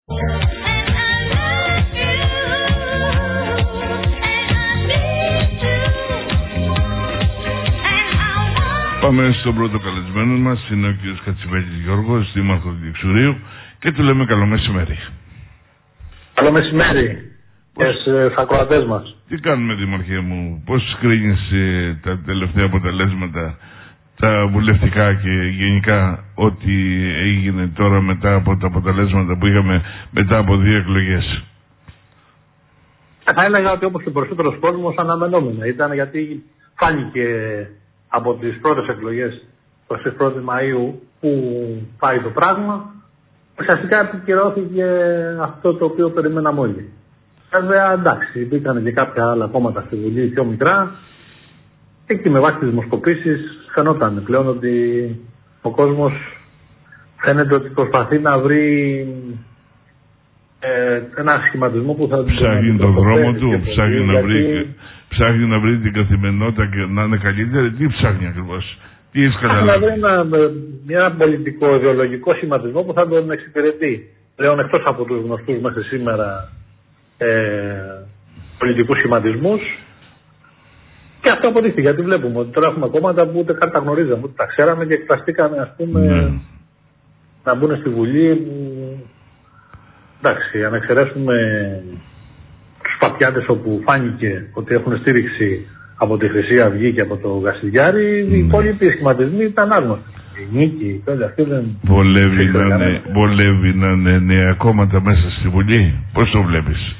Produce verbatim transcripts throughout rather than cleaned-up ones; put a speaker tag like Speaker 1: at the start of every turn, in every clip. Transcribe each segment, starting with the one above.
Speaker 1: Πάμε στον πρώτο καλεσμένο μας, είναι ο κ. Κατσιβέλης Γιώργος, δήμαρχος του Διεξουρίου, και του λέμε καλό μεσημέρι.
Speaker 2: Καλό μεσημέρι και στους ακροατές μας.
Speaker 1: Τι κάνουμε, δήμαρχε μου, πώς κρίνεις ε, τα τελευταία αποτελέσματα, τα βουλευτικά και γενικά ό,τι έγινε τώρα μετά από τα αποτελέσματα που είχαμε μετά από δύο εκλογές?
Speaker 2: Θα έλεγα ότι όπως και περισσότερος κόσμος αναμενόμενο ήταν, γιατί φάνηκε από τις πρώτες εκλογές εικοστή πρώτη Μαΐου που πάει το πράγμα. Ουσιαστικά επικυρώθηκε αυτό το οποίο περιμέναμε όλοι. Βέβαια, εντάξει, μπήκαν και κάποια άλλα κόμματα στη Βουλή πιο μικρά. Εκεί με βάση τις δημοσκοπήσεις φαινόταν πλέον ότι ο κόσμος φαίνεται ότι προσπαθεί να βρει ε, ένα σχηματισμό που θα
Speaker 1: ψάχνει τον δρόμο του, ψάχνει να, βρει, ψάχνει να βρει την καθημερινότητα και να είναι καλύτερη. Τι ψάχνει ακριβώς? Τι έχεις καταλάβει?
Speaker 2: Να βρει ένα, ένα πολιτικό ιδεολογικό σχηματισμό που θα τον εξυπηρετεί. Πλέον εκτός από τους γνωστούς μέχρι σήμερα ε, πολιτικούς σχηματισμούς. Και αυτό αποδείχθηκε, γιατί βλέπουμε ότι τώρα έχουμε κόμματα που ούτε καν τα γνωρίζαμε, ούτε τα ξέραμε και εκφραστήκαμε, ας πούμε, ναι, να μπουν στη Βουλή. Εντάξει, αν εξαιρέσουμε τους Παπιάτες, όπου φάνηκε ότι έχουν στήριξη από τη Χρυσή Αυγή και από το Γασιλιάρη, mm. οι υπόλοιποι σχηματισμοί ήταν άγνωστοι. Η Νίκη και όλοι αυτοί δεν...
Speaker 1: Βολεύει να, είναι, βολεύει να είναι νέα κόμματα μέσα στη Βουλή. Πώς το βλέπεις?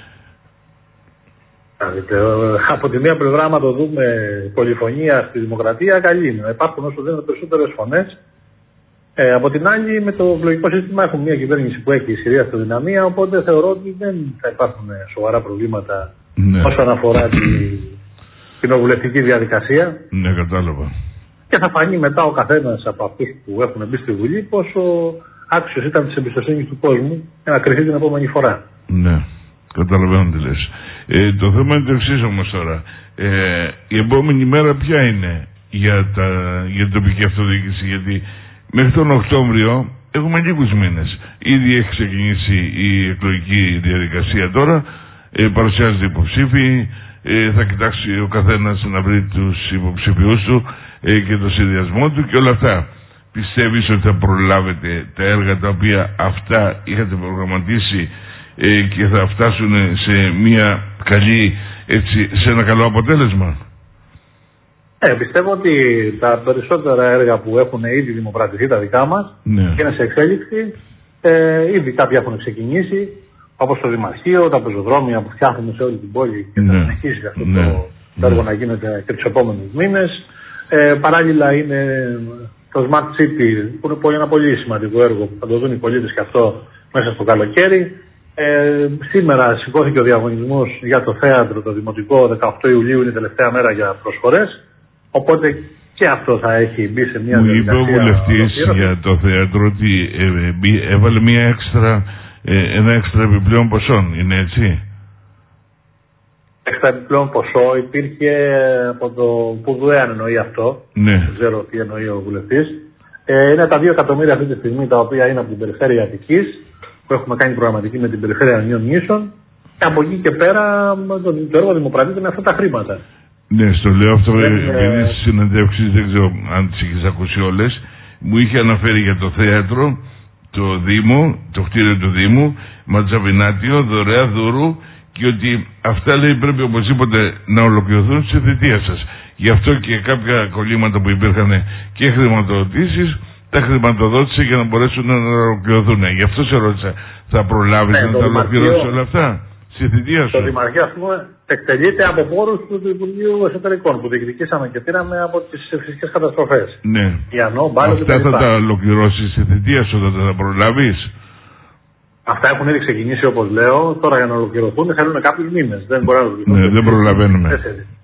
Speaker 2: Από τη μία πλευρά, άμα το δούμε, πολυφωνία στη δημοκρατία, καλή είναι. Υπάρχουν όσο δεν είναι περισσότερες φωνές. Ε, από την άλλη, με το εκλογικό σύστημα έχουμε μια κυβέρνηση που έχει ισχυρή αυτοδυναμία, οπότε θεωρώ ότι δεν θα υπάρχουν σοβαρά προβλήματα, ναι, όσον αφορά την κοινοβουλευτική διαδικασία.
Speaker 1: Ναι, κατάλαβα.
Speaker 2: Και θα φανεί μετά ο καθένας από αυτούς που έχουν μπει στη Βουλή πόσο άξιος ήταν της εμπιστοσύνης του κόσμου για να κρυθεί την επόμενη φορά.
Speaker 1: Ναι, καταλαβαίνω τι λες. Ε, το θέμα είναι το εξής όμως τώρα. Ε, η επόμενη μέρα ποια είναι για, τα, για την τοπική αυτοδιοίκηση? Γιατί μέχρι τον Οκτώβριο έχουμε λίγους μήνες. Ήδη έχει ξεκινήσει η εκλογική διαδικασία τώρα. Ε, παρουσιάζονται υποψήφοι. Ε, θα κοιτάξει ο καθένας να βρει τους υποψηφιούς του ε, και το συνδυασμό του και όλα αυτά. Πιστεύεις ότι θα προλάβετε τα έργα τα οποία αυτά είχατε προγραμματίσει ε, και θα φτάσουν σε μια καλή, έτσι, σε ένα καλό αποτέλεσμα?
Speaker 2: Ε, πιστεύω ότι τα περισσότερα έργα που έχουν ήδη δημοπρατηθεί, τα δικά μας, ναι, και είναι σε εξέλιξη, ε, ήδη κάποια έχουν ξεκινήσει, όπως το Δημαρχείο, τα πεζοδρόμια που φτιάχνουμε σε όλη την πόλη και ναι, θα συνεχίσει αυτό, ναι, το, το έργο, ναι, να γίνεται και τους επόμενους μήνες. Ε, παράλληλα είναι το Smart City, που είναι πολύ, ένα πολύ σημαντικό έργο που θα το δουν οι πολίτες και αυτό μέσα στο καλοκαίρι. Ε, σήμερα σηκώθηκε ο διαγωνισμός για το θέατρο, το δημοτικό, δεκαοκτώ Ιουλίου είναι η τελευταία μέρα για προσφορές. Οπότε και αυτό θα έχει μπει σε μια διαδικασία. Μου είπε ο βουλευτής για το θέατρο ότι ε, έβαλε μια έξτρα,
Speaker 1: ε, ένα έξτρα επιπλέον ποσό, είναι έτσι?
Speaker 2: Έξτρα επιπλέον ποσό υπήρχε από το Πουδουέ, αν εννοεί αυτό. Ναι. Δεν ξέρω τι εννοεί ο βουλευτής. Ε, είναι τα δύο εκατομμύρια αυτή τη στιγμή, τα οποία είναι από την περιφέρεια Αττικής, που έχουμε κάνει προγραμματική με την περιφέρεια Νιών Νήσων. Και από εκεί και πέρα το, το έργο δημοπρατείται με αυτά τα χρήματα.
Speaker 1: Ναι, στο λέω αυτό επειδή στις συναντεύξεις, δεν ξέρω αν τις έχεις ακούσει όλες, μου είχε αναφέρει για το θέατρο, το Δήμο, το κτίριο του Δήμου, Ματζαβινάτιο, δωρεά δώρου, και ότι αυτά, λέει, πρέπει οπωσδήποτε να ολοκληρωθούν στη θητεία σας. Γι' αυτό και κάποια κολλήματα που υπήρχαν και χρηματοδοτήσεις, τα χρηματοδότησε για να μπορέσουν να ολοκληρωθούν. Γι' αυτό σε ρώτησα, θα προλάβεις, ναι, να τα ολοκληρώσεις όλα αυτά στη θητεία σου?
Speaker 2: Το Δημαρχείο, ας πούμε, εκτελείται από πόρους του Υπουργείου Εσωτερικών που διεκδικήσαμε και πήραμε από τις φυσικές καταστροφές.
Speaker 1: Ναι.
Speaker 2: Ιαννό, Μπάλο,
Speaker 1: αυτά θα τα ολοκληρώσεις στη θητεία σου, θα τα προλάβεις?
Speaker 2: Αυτά έχουν ήδη ξεκινήσει, όπως λέω. Τώρα για να ολοκληρωθούν θέλουν κάποιους μήνες. Δεν μπορεί να ολοκληρωθούν.
Speaker 1: Ναι, δεν προλαβαίνουμε.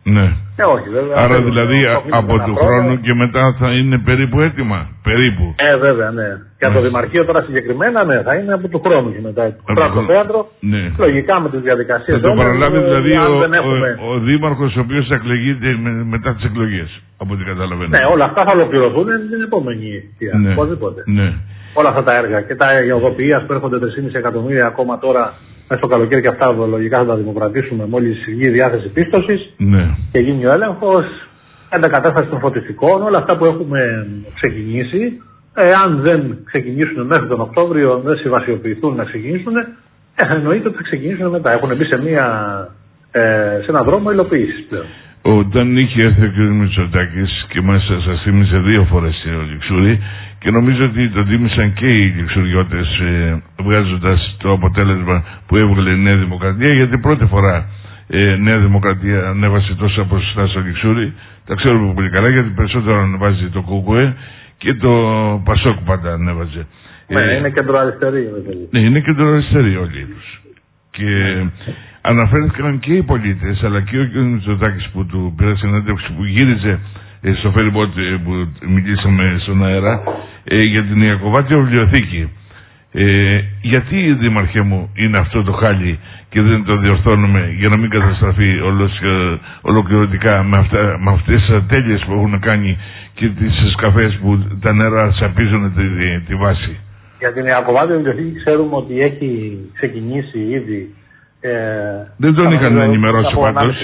Speaker 1: Ναι.
Speaker 2: Ε, όχι, βέβαια.
Speaker 1: Άρα
Speaker 2: βέβαια,
Speaker 1: δηλαδή
Speaker 2: βέβαια,
Speaker 1: από του χρόνου και μετά θα είναι περίπου έτοιμα. Περίπου.
Speaker 2: Ε, βέβαια, ναι. Και ναι. Το Δημαρχείο τώρα συγκεκριμένα, ναι, θα είναι από του χρόνου και μετά. Το το θέατρο, ναι. Λογικά με τις διαδικασίες.
Speaker 1: Θα το παραλάβει δηλαδή ο,
Speaker 2: έχουμε...
Speaker 1: ο, ο Δήμαρχος ο οποίος θα εκλεγείται με, μετά τις εκλογές, από ό,τι καταλαβαίνω.
Speaker 2: Ναι, όλα αυτά θα ολοκληρωθούν την επόμενη θητεία.
Speaker 1: Ναι.
Speaker 2: Οπωσδήποτε.
Speaker 1: Ναι.
Speaker 2: Όλα αυτά τα έργα και τα οδοποιίας που έρχονται τρία κόμμα πέντε εκατομμύρια ακόμα τώρα μέσα στο καλοκαίρι και αυτά λογικά θα τα δημοκρατήσουμε μόλις βγει η διάθεση πίστοσης
Speaker 1: ναι.
Speaker 2: και γίνει ο έλεγχος, αντακατάσταση των φωτιστικών, όλα αυτά που έχουμε ξεκινήσει. Ε, αν δεν ξεκινήσουν μέχρι τον Οκτώβριο, δεν συμβασιοποιηθούν να ξεκινήσουν, ε, εννοείται ότι θα ξεκινήσουν μετά. Έχουν μπει σε, μια, ε, σε έναν δρόμο υλοποίησης πλέον.
Speaker 1: Όταν είχε έρθει ο κ. Μητσοτάκης και μάλιστα σας θύμισε δύο φορές ο Λιξούρη και νομίζω ότι το τίμησαν και οι λιξουριώτες ε, βγάζοντας το αποτέλεσμα που έβγαλε η Νέα Δημοκρατία, γιατί πρώτη φορά ε, Νέα Δημοκρατία ανέβασε τόσα ποσοστά στο Λιξούρη. Τα ξέρουμε πολύ καλά γιατί περισσότερο ανεβάζει το ΚΚΕ και το Πασόκ πάντα ανέβαζε.
Speaker 2: Ναι, ε, είναι κεντροαριστερή.
Speaker 1: Ναι, είναι κεντροαριστερή όλοι τους. Και αναφέρθηκαν και οι πολίτες, αλλά και ο κ. Μητσοτάκης που του πήρε συνέντευξη που γύριζε ε, στο Φεριμπότ ε, που μιλήσαμε στον αέρα ε, για την Ιακωβάτια βιβλιοθήκη. Ε, γιατί, Δήμαρχέ μου, είναι αυτό το χάλι και δεν το διορθώνουμε για να μην καταστραφεί όλος, ε, ολοκληρωτικά με, αυτά, με αυτές τις ατέλειες που έχουν κάνει και τις σκαφές που τα νερά σαπίζουν τη, τη, τη βάση.
Speaker 2: Για την Ιακωβάτια βιβλιοθήκη ξέρουμε ότι έχει ξεκινήσει ήδη. Ε,
Speaker 1: δεν τον είχαν ενημερώσει πάντως.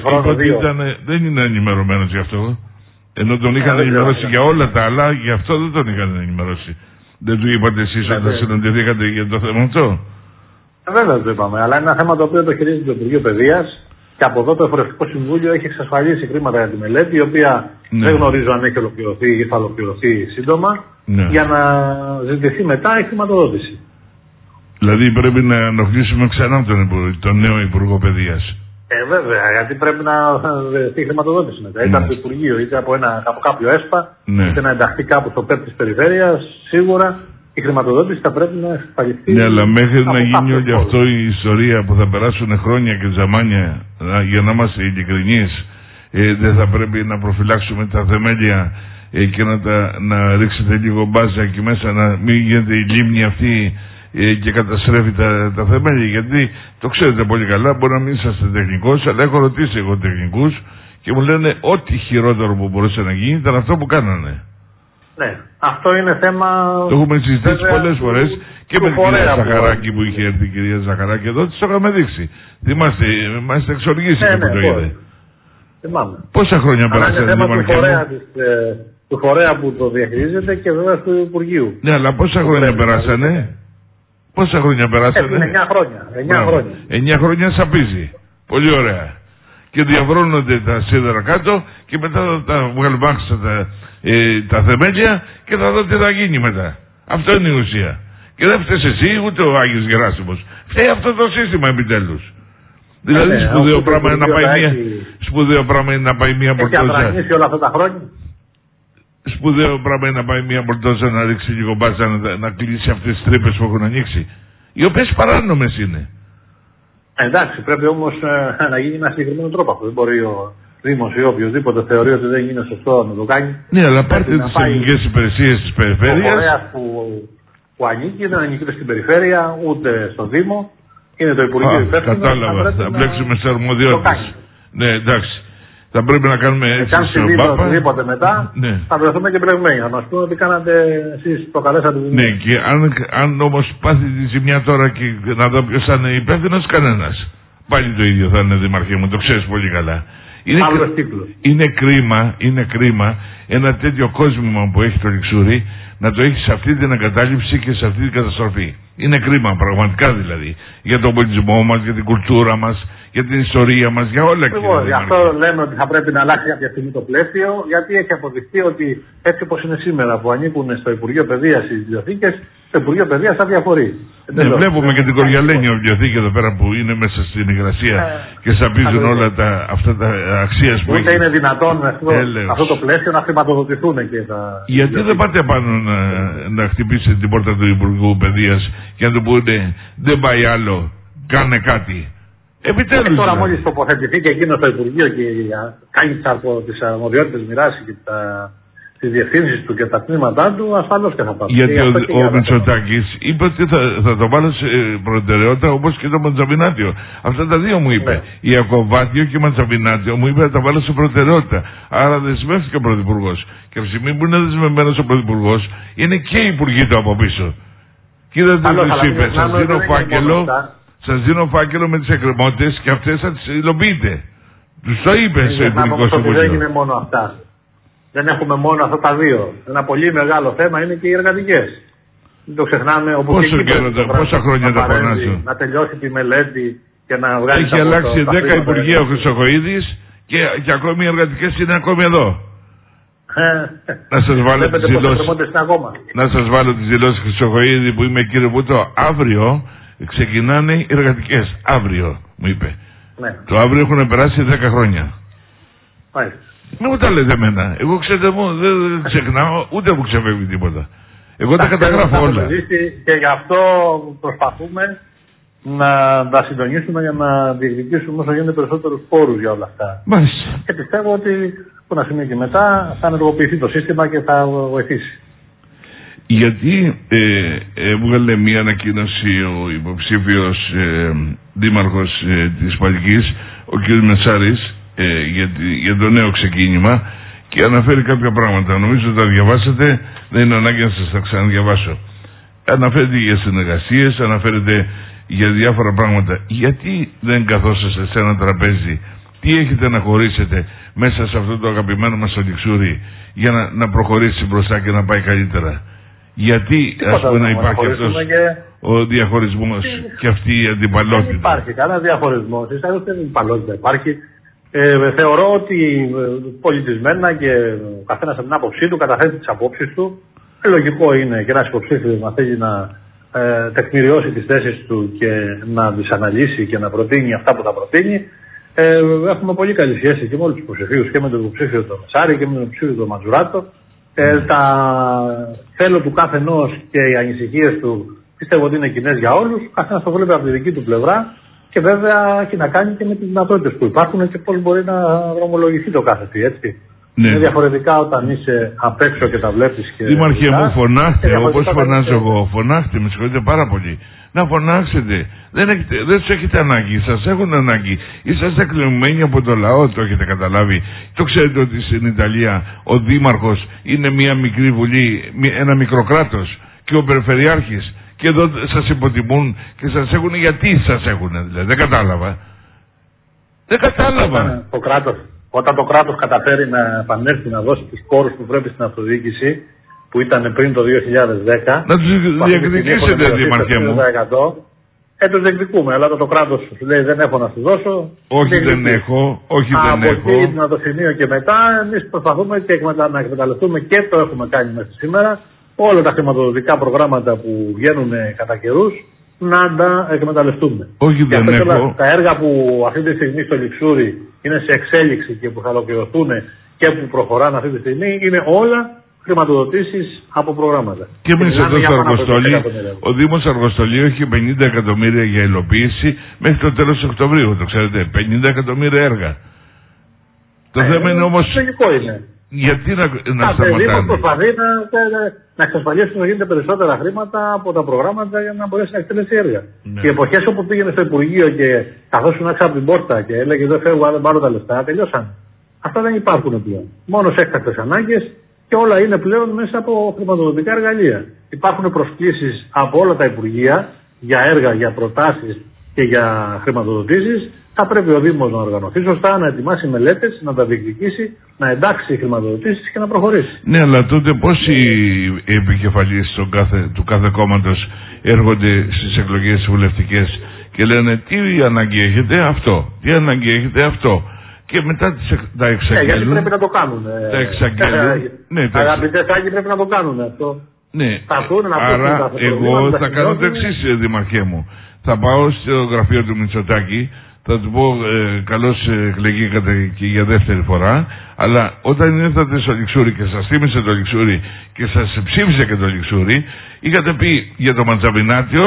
Speaker 1: Δεν είναι ενημερωμένος γι' αυτό. Ενώ τον είχαν ενημερώσει για όλα τα άλλα, γι' αυτό δεν τον είχαν ενημερώσει. Δεν του είπατε εσείς όταν συναντηθήκατε για το θέμα αυτό?
Speaker 2: Βέβαια το είπαμε, αλλά είναι ένα θέμα το οποίο το χειρίζεται το Υπουργείο Παιδείας και από εδώ το Εφορευτικό Συμβούλιο έχει εξασφαλίσει χρήματα για τη μελέτη, η οποία ναι. δεν γνωρίζω αν έχει ολοκληρωθεί ή θα ολοκληρωθεί σύντομα, ναι. για να ζητηθεί μετά η χρηματοδότηση. Δηλαδή
Speaker 1: πρέπει να ενοχλήσουμε ξανά τον, τον νέο Υπουργό Παιδείας.
Speaker 2: Ε, βέβαια, γιατί πρέπει να δεχτεί χρηματοδότηση μετά. Είτε ναι. από το Υπουργείο, είτε από, ένα, από κάποιο ΕΣΠΑ, ναι. είτε να ενταχθεί κάπου στο ΠΕΠ της Περιφέρειας. Σίγουρα η χρηματοδότηση θα πρέπει να εξασφαλιστεί.
Speaker 1: Ναι, αλλά μέχρι να γίνει όλη αυτό η ιστορία που θα περάσουν χρόνια και τζαμάνια, για να είμαστε ειλικρινείς, ε, δεν θα πρέπει να προφυλάξουμε τα θεμέλια ε, και να, τα, να ρίξετε λίγο μπάζα εκεί μέσα, να μην γίνεται η λίμνη αυτή και καταστρέφει τα, τα θεμέλια, γιατί το ξέρετε πολύ καλά, μπορεί να μην είσαστε τεχνικός, αλλά έχω ρωτήσει εγώ τεχνικούς και μου λένε ό,τι χειρότερο που μπορούσε να γίνει ήταν αυτό που κάνανε.
Speaker 2: Ναι, αυτό είναι θέμα...
Speaker 1: Το έχουμε συζητήσει πολλές φορές και με την κυρία Ζαχαράκη που είχε έρθει η κυρία Ζαχαράκη εδώ, της το είχαμε δείξει. Θυμάστε, μας εξοργήσει
Speaker 2: ναι,
Speaker 1: και
Speaker 2: ναι,
Speaker 1: που το είδε.
Speaker 2: Θυμάμαι.
Speaker 1: Πόσα χρόνια περάσανε
Speaker 2: την φορέα του φορέα που το διαχειρίζεται και βέβαια του Υπουργείου.
Speaker 1: Ναι, αλλά πόσα χρόνια περάσανε. Πόσα χρόνια περάσανε?
Speaker 2: Είναι εννιά χρόνια. εννιά χρόνια.
Speaker 1: εννιά χρόνια σαπίζει. Πολύ ωραία. Και διαβρώνονται τα σίδερα κάτω και μετά θα τα βγάλουμε τα, ε, τα θεμέλια και θα δω τι θα γίνει μετά. Αυτό είναι η ουσία. Και δεν φταίει εσύ ούτε ο Άγιος Γεράσιμος. Φταίει αυτό το σύστημα επιτέλους. Δηλαδή ναι, σπουδαίο, πράγμα είναι να πάει μια, έχει... σπουδαίο πράγμα είναι να πάει μια πορτόζα.
Speaker 2: Έχει όλα αυτά τα χρόνια.
Speaker 1: Σπουδαίο πράγμα είναι να πάει μια πορτόζα να ρίξει λίγο μπάζα να, να κλείσει αυτές τις τρύπες που έχουν ανοίξει. Οι οποίες παράνομες είναι.
Speaker 2: Εντάξει, πρέπει όμως ε, να γίνει ένα συγκεκριμένο τρόπο αυτό. Δεν μπορεί ο Δήμος ή οποιοδήποτε θεωρεί ότι δεν είναι σωστό να το κάνει.
Speaker 1: Ναι, αλλά πάρτε τις ελληνικές υπηρεσίες της περιφέρειας.
Speaker 2: Ο φορέας που, που ανήκει δεν ανήκει στην περιφέρεια ούτε στο Δήμο. Είναι το Υπουργείο Υπεύθυνο.
Speaker 1: Κατάλαβα, θα μπλέξουμε σε αρμοδιότητες. Ναι, εντάξει. Θα πρέπει να κάνουμε έτσι.
Speaker 2: Και αν συμβεί οτιδήποτε μετά, ναι. θα βρεθούμε και μπλεγμένοι. Θα μας πούμε ότι κάνατε εσείς το καλέσατε.
Speaker 1: Ναι, και αν, αν όμως πάθει τη ζημιά τώρα και να δω ποιος θα είναι υπεύθυνος, κανένας. Πάλι το ίδιο θα είναι, Δήμαρχέ μου, το ξέρεις πολύ καλά. Είναι, είναι κρίμα, είναι κρίμα ένα τέτοιο κόσμημα που έχει το Λιξούρι να το έχει σε αυτή την εγκατάλειψη και σε αυτή την καταστροφή. Είναι κρίμα, πραγματικά δηλαδή. Για τον πολιτισμό μας, για την κουλτούρα μας, για την ιστορία μας, για όλα και
Speaker 2: όλα. Γι' αυτό λέμε ότι θα πρέπει να αλλάξει κάποια στιγμή το πλαίσιο, γιατί έχει αποδειχθεί ότι έτσι όπως είναι σήμερα που ανήκουν στο Υπουργείο Παιδείας οι βιβλιοθήκες, το Υπουργείο Παιδείας θα διαφορεί.
Speaker 1: Ναι, βλέπουμε και την Κοριαλένια βιβλιοθήκη εδώ πέρα που είναι μέσα στην υγρασία ε, και σαπίζουν όλα τα, αυτά τα αξίες που
Speaker 2: έχει. Είναι δυνατόν αυτό, αυτό το πλαίσιο να χρηματοδοτηθούν και τα.
Speaker 1: Γιατί δεν πάτε πάνω να, να χτυπήσετε την πόρτα του Υπουργού Παιδείας και να του πούνε δεν πάει άλλο, κάνε κάτι. Επιτέλους.
Speaker 2: Και τώρα μόλις τοποθετηθεί και εκείνο στο Υπουργείο και κάνει τις αρμοδιότητες, μοιράσει και τα, τις διευθύνσεις του και τα τμήματά του, ασφαλώς και θα πάμε.
Speaker 1: Γιατί ο, ο Μητσοτάκης είπε ότι θα, θα το βάλω σε προτεραιότητα όπως και το Μαντζαβινάτιο. Αυτά τα δύο μου είπε. Ναι. Η Ακοβάτιο και η Μαντζαβινάτιο μου είπε να τα βάλω σε προτεραιότητα. Άρα δεσμεύτηκε ο Πρωθυπουργός. Και από τη στιγμή που είναι δεσμευμένος ο Πρωθυπουργός, είναι και οι υπουργοί του από πίσω. Κοίτα τι του είπε, σας δίνω φάκελο. Σας δίνω φάκελο με τις εκκρεμότητες και αυτές θα τις υλοποιείτε. Τους το είπε στο Υπουργικό Συμβούλιο.
Speaker 2: Δεν είναι μόνο αυτά. Δεν έχουμε μόνο αυτά τα δύο. Ένα πολύ μεγάλο θέμα είναι και οι εργατικές. Δεν το ξεχνάμε. Όπου
Speaker 1: Πόσο καιρό, πόσα χρόνια τα φωνάζω.
Speaker 2: Να τελειώσει τη μελέτη και να βγάλει.
Speaker 1: Έχει αλλάξει δέκα υπουργεία ο Χρυσοχοΐδης και, και ακόμη οι εργατικές είναι ακόμη εδώ. Να σας βάλω τις δηλώσεις. Να σας βάλω τις δηλώσεις Χρυσοχοΐδη που είμαι κύριε Βούτο. Αύριο ξεκινάνε οι εργατικές. Αύριο μου είπε.
Speaker 2: Ναι.
Speaker 1: Το αύριο έχουν περάσει δέκα χρόνια.
Speaker 2: Μάλιστα.
Speaker 1: Μην μου τα λέτε εμένα. Εγώ ξέρετε μου δεν ξεχνάω ούτε που ξεφεύγει τίποτα. Εγώ τα καταγράφω όλα.
Speaker 2: Και γι' αυτό προσπαθούμε να τα συντονίσουμε για να διεκδικήσουμε όσο γίνεται περισσότερους πόρους για όλα αυτά.
Speaker 1: Μάλιστα.
Speaker 2: Και πιστεύω ότι από ένα σημείο και μετά θα ενεργοποιηθεί το σύστημα και θα βοηθήσει.
Speaker 1: Γιατί ε, έβγαλε μια ανακοίνωση ο υποψήφιος ε, δήμαρχος ε, της Παλικής, ο κ. Μεσάρης, ε, για, για το νέο ξεκίνημα και αναφέρει κάποια πράγματα. Νομίζω ότι τα διαβάσατε, δεν είναι ανάγκη να σας τα ξαναδιαβάσω. Αναφέρεται για συνεργασίες, αναφέρεται για διάφορα πράγματα. Γιατί δεν καθόσαστε σε ένα τραπέζι, τι έχετε να χωρίσετε μέσα σε αυτό το αγαπημένο μας το Λιξούρι για να, να προχωρήσει μπροστά και να πάει καλύτερα. Γιατί ας πούμε να υπάρχει αυτός και... ο διαχωρισμός και... και αυτή η αντιπαλότητα.
Speaker 2: Δεν υπάρχει κανένα διαχωρισμός, δεν είναι αντιπαλότητα. Υπάρχει. Ε, θεωρώ ότι πολιτισμένα και ο καθένας από την άποψή του καταθέτει τις απόψεις του. Ε, λογικό είναι και ένας υποψήφιος να θέλει να ε, τεκμηριώσει τις θέσεις του και να τις αναλύσει και να προτείνει αυτά που θα προτείνει. Ε, έχουμε πολύ καλή σχέση και με όλους τους υποψηφίους και με τον υποψήφιο του Μεσάρη και με τον υποψήφιο του Ματζουράτο. Ε, τα θέλω του κάθε ενός και οι ανησυχίες του πιστεύω ότι είναι κοινές για όλους. Καθένας το βλέπει από τη δική του πλευρά και βέβαια έχει να κάνει και με τις δυνατότητες που υπάρχουν και πώς μπορεί να δρομολογηθεί το κάθε τι, έτσι. Ναι. Είναι διαφορετικά όταν είσαι απ' έξω και τα βλέπεις και...
Speaker 1: Δήμαρχε μου, φωνάχτε όπως φωνάζω εγώ. Φωνάχτε, με συγχωρείτε πάρα πολύ. Να φωνάξετε. Δεν, έχετε, δεν τους έχετε ανάγκη, σας έχουν ανάγκη. Είσαστε εκλεγμένοι από το λαό, το έχετε καταλάβει. Το ξέρετε ότι στην Ιταλία ο δήμαρχος είναι μια μικρή βουλή, ένα μικρό κράτος και ο περιφερειάρχης. Και εδώ σας υποτιμούν και σας έχουν γιατί σας έχουν, δηλαδή. Δεν κατάλαβα. Δεν κατάλαβα.
Speaker 2: Όταν το κράτος, όταν το κράτος καταφέρει να επανέλθει να δώσει τους πόρους που πρέπει στην αυτοδιοίκηση, που ήταν πριν το δύο χιλιάδες δέκα.
Speaker 1: Να τους διεκδικήσετε, Δήμαρχέ μου.
Speaker 2: Ε, τους διεκδικούμε, αλλά το, το κράτος σου λέει δεν έχω να σου δώσω.
Speaker 1: Όχι δεν έχω, όχι
Speaker 2: δεν
Speaker 1: έχω.
Speaker 2: Από εκεί το σημείο και μετά εμείς προσπαθούμε και να εκμεταλλευτούμε και το έχουμε κάνει μέχρι σήμερα όλα τα χρηματοδοτικά προγράμματα που βγαίνουν κατά καιρούς να τα εκμεταλλευτούμε.
Speaker 1: Όχι
Speaker 2: και
Speaker 1: δεν έχω.
Speaker 2: Τα έργα που αυτή τη στιγμή στο Λιξούρι είναι σε εξέλιξη και που θα ολοκληρωθούν και που προχωράνε αυτή τη στιγμή είναι όλα χρηματοδοτήσεις από προγράμματα.
Speaker 1: Και εμείς εδώ στο Αργοστόλι, ο Δήμος Αργοστολίου έχει πενήντα εκατομμύρια για υλοποίηση μέχρι το τέλος του Οκτωβρίου, το ξέρετε, πενήντα εκατομμύρια έργα. Το ε, θέμα είναι όμως...
Speaker 2: είναι.
Speaker 1: Γιατί να, να
Speaker 2: σταματάνε. Ο Δήμος προσπαθεί να, να εξασφαλίσει να γίνεται περισσότερα χρήματα από τα προγράμματα για να μπορέσει να εκτελέσει έργα. Ναι. Και οι εποχές όπου πήγαινε στο Υπουργείο και καθόσουν έξω από την πόρτα και έλεγε δεν φεύγω, δεν πάρω τα λεφτά, τελειώσαν. Αυτά δεν υπάρχουν πλέον. Μόνο σε έκτακτες ανάγκες και όλα είναι πλέον μέσα από χρηματοδοτικά εργαλεία. Υπάρχουν προσκλήσεις από όλα τα Υπουργεία για έργα, για προτάσεις και για χρηματοδοτήσεις. Θα πρέπει ο Δήμος να οργανωθεί σωστά, να ετοιμάσει μελέτες, να τα διεκδικήσει, να εντάξει χρηματοδοτήσεις και να προχωρήσει.
Speaker 1: Ναι, αλλά τότε πώς οι επικεφαλείς κάθε, του κάθε κόμματος έρχονται στις εκλογές βουλευτικές και λένε τι ανάγκη έχετε αυτό, τι ανάγκη έχετε αυτό. Και μετά τις, τα εξαγγέλουν.
Speaker 2: Ναι, γιατί πρέπει να το κάνουν.
Speaker 1: Τα εξαγγέλουν. Ναι, τα
Speaker 2: αγαπητές Άγιοι πρέπει να το κάνουν αυτό.
Speaker 1: Ναι,
Speaker 2: θούν, να
Speaker 1: άρα εγώ θα κάνω το εξής, Δημαρχέ μου. Θα πάω στο γραφείο του Μητσοτάκη, θα του πω ε, καλώς εκλεγήκατε και για δεύτερη φορά, αλλά όταν ήρθατε στο Λιξούρι και σας θύμισε το Λιξούρι και σας ψήφισε και το Λιξούρι, είχατε πει για το Ματζαβινάτιο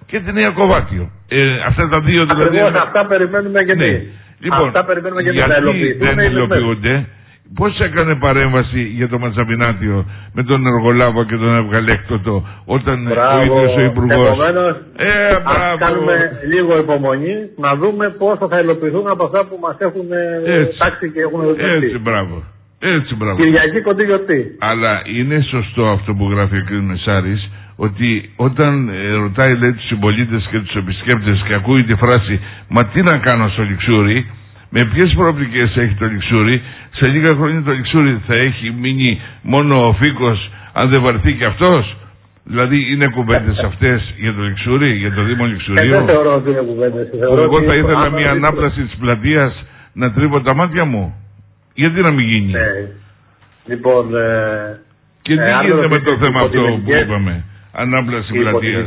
Speaker 1: και την Ιακωβάτιο. Ε, αυτά τα δύο δηλαδή.
Speaker 2: Ακριβώς, αυτά περιμένουμε και
Speaker 1: ναι. Λοιπόν,
Speaker 2: αυτά περιμένουμε και
Speaker 1: γιατί δεν υλοποιούνται. Πώς έκανε παρέμβαση για το Ματζαμπινάτιο με τον Εργολάβο και τον Ευγαλέκτοτο όταν μπράβο, ο ίδιος ο Υπουργός.
Speaker 2: Επομένως,
Speaker 1: ε,
Speaker 2: ας κάνουμε λίγο υπομονή να δούμε πόσο θα υλοποιηθούν από αυτά που μας έχουν τάξει και έχουν δώσει.
Speaker 1: Έτσι, μπράβο. Έτσι, μπράβο.
Speaker 2: Κυριακή κοντή γιορτή.
Speaker 1: Αλλά είναι σωστό αυτό που γράφει ο κ. Μεσάρης, ότι όταν ε, ρωτάει λέει τους συμπολίτες και τους επισκέπτες και ακούει τη φράση «Μα τι να κάνω στο Λιξούρι», με ποιες προοπτικές έχει το Λιξούρι, σε λίγα χρόνια το Λιξούρι θα έχει μείνει μόνο ο Φίκος αν δεν βαρθεί και αυτός. Δηλαδή είναι κουβέντες αυτές για το Λιξούρι, για το Δήμο Λιξουρίου.
Speaker 2: Δεν θεωρώ ότι είναι κουβέντες.
Speaker 1: Εγώ θα ήθελα μια ανάπλαση της πλατείας να τρίβω τα μάτια μου. Γιατί να μην γίνει.
Speaker 2: Ναι. Λοιπόν, ε,
Speaker 1: και τι ε, γίνεται με το θέμα αυτό που είπαμε. Ανάπλαση πλατείας.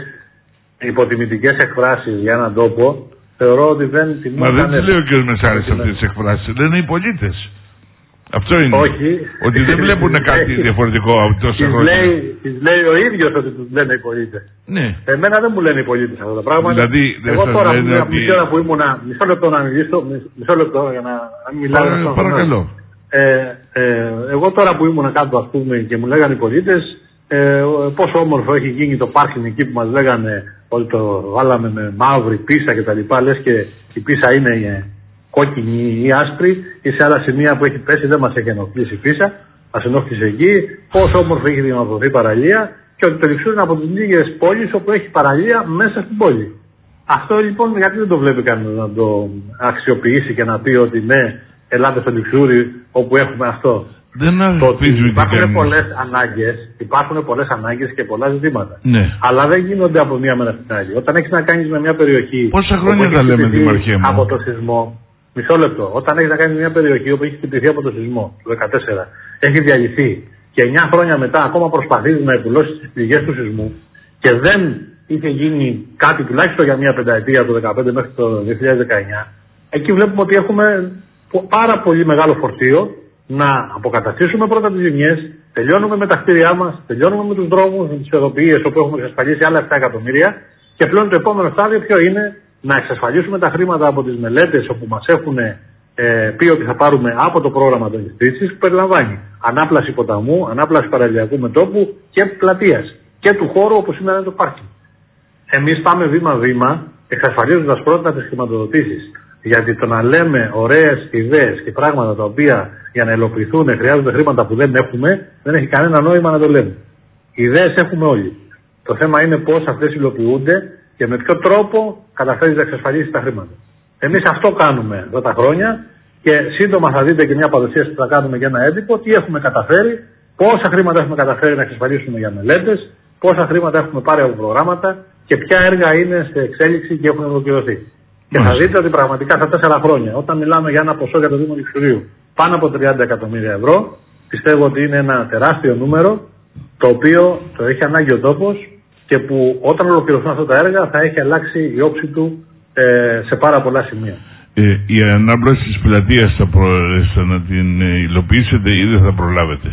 Speaker 2: Οι υποτιμητικές εκφράσεις για έναν τόπο θεωρώ ότι δεν τιμούν.
Speaker 1: Μα δεν τις λέει ο κ. Μεσάρης αυτές τις εκφράσεις. Λένε οι πολίτες. Αυτό είναι.
Speaker 2: Όχι.
Speaker 1: Ότι δεν βλέπουν κάτι διαφορετικό από τόσα χρόνια.
Speaker 2: Τις λέει ο ίδιος ότι τους λένε οι πολίτες.
Speaker 1: Ναι.
Speaker 2: Εμένα δεν μου λένε οι πολίτες αυτά τα πράγματα.
Speaker 1: Δηλαδή,
Speaker 2: εγώ τώρα που,
Speaker 1: ότι...
Speaker 2: μισή ώρα που ήμουνα, μισό λεπτό να μιλήσω, μισό λεπτό για να μην μιλάω.
Speaker 1: Παρα, παρακαλώ.
Speaker 2: Ε, ε, εγώ τώρα που ήμουνα κάτω, ας πούμε, και μου λέγανε οι πολίτες ε, πόσο όμορφο έχει γίνει το πάρκινγκ εκεί που μας λέγανε ότι το βάλαμε με μαύρη πίσα και τα λοιπά, λες και η πίσα είναι κόκκινη ή άσπρη, ή σε άλλα σημεία που έχει πέσει δεν μας έχει ενοχλήσει η πίσα, μας ενόχλησε εκεί, πόσο όμορφο έχει διαμορφωθεί η παραλία και ότι το Λιξούρι είναι από τις λίγες πόλεις όπου έχει παραλία μέσα στην πόλη. Αυτό λοιπόν γιατί δεν το βλέπει κανείς να το αξιοποιήσει και να πει ότι ναι, ελάτε στο Λιξούρι όπου έχουμε αυτό.
Speaker 1: Δεν
Speaker 2: το ότι υπάρχουν πολλές ανάγκες, υπάρχουν πολλές ανάγκες και πολλά ζητήματα.
Speaker 1: Ναι.
Speaker 2: Αλλά δεν γίνονται από μία μέρα στην άλλη. Όταν έχεις να κάνεις με μια περιοχή.
Speaker 1: Πόσα χρόνια τα λέμε, Δημαρχέ μου.
Speaker 2: Από το σεισμό. Μισό λεπτό. Όταν έχεις να κάνεις με μια περιοχή όπου έχει χτυπηθεί από το σεισμό του δεκατέσσερα, έχει διαλυθεί και εννιά χρόνια μετά ακόμα προσπαθείς να επουλώσεις τις πληγές του σεισμού και δεν είχε γίνει κάτι τουλάχιστον για μια πενταετία από το δύο χιλιάδες δεκαπέντε μέχρι το δύο χιλιάδες δεκαεννιά, εκεί βλέπουμε ότι έχουμε πάρα πολύ μεγάλο φορτίο να αποκαταστήσουμε πρώτα τις ζημιές, τελειώνουμε με τα κτίρια μας, τελειώνουμε με τους δρόμους, με τις παιδοποιίες όπου έχουμε εξασφαλίσει άλλα επτά εκατομμύρια και πλέον το επόμενο στάδιο ποιο είναι να εξασφαλίσουμε τα χρήματα από τις μελέτες όπου μας έχουν ε, πει ότι θα πάρουμε από το πρόγραμμα των Ιστρίτσης που περιλαμβάνει ανάπλαση ποταμού, ανάπλαση παραλιακού μετώπου και πλατείας και του χώρου όπως σήμερα είναι το πάρκινγκ. Εμείς πάμε βήμα-βήμα εξασφαλίζοντας πρώτα τις χρηματοδοτήσεις. Γιατί το να λέμε ωραίες ιδέες και πράγματα τα οποία για να υλοποιηθούν χρειάζονται χρήματα που δεν έχουμε, δεν έχει κανένα νόημα να το λέμε. Ιδέες έχουμε όλοι. Το θέμα είναι πώς αυτές υλοποιούνται και με ποιο τρόπο καταφέρεις να εξασφαλίσεις τα χρήματα. Εμείς αυτό κάνουμε αυτά τα χρόνια και σύντομα θα δείτε και μια παρουσίαση που θα κάνουμε για ένα έντυπο τι έχουμε καταφέρει, πόσα χρήματα έχουμε καταφέρει να εξασφαλίσουμε για μελέτες, πόσα χρήματα έχουμε πάρει από προγράμματα και ποια έργα είναι σε εξέλιξη και έχουν ολοκληρωθεί. Και θα δείτε ότι πραγματικά στα τέσσερα χρόνια, όταν μιλάμε για ένα ποσό για το Δήμο Λιξουρίου πάνω από τριάντα εκατομμύρια ευρώ, πιστεύω ότι είναι ένα τεράστιο νούμερο το οποίο το έχει ανάγκη ο τόπος και που όταν ολοκληρωθούν αυτά τα έργα θα έχει αλλάξει η όψη του ε, σε πάρα πολλά σημεία.
Speaker 1: Ε, η ανάπλαση της πλατείας θα προέρεστε να την υλοποιήσετε ή δεν θα προλάβετε?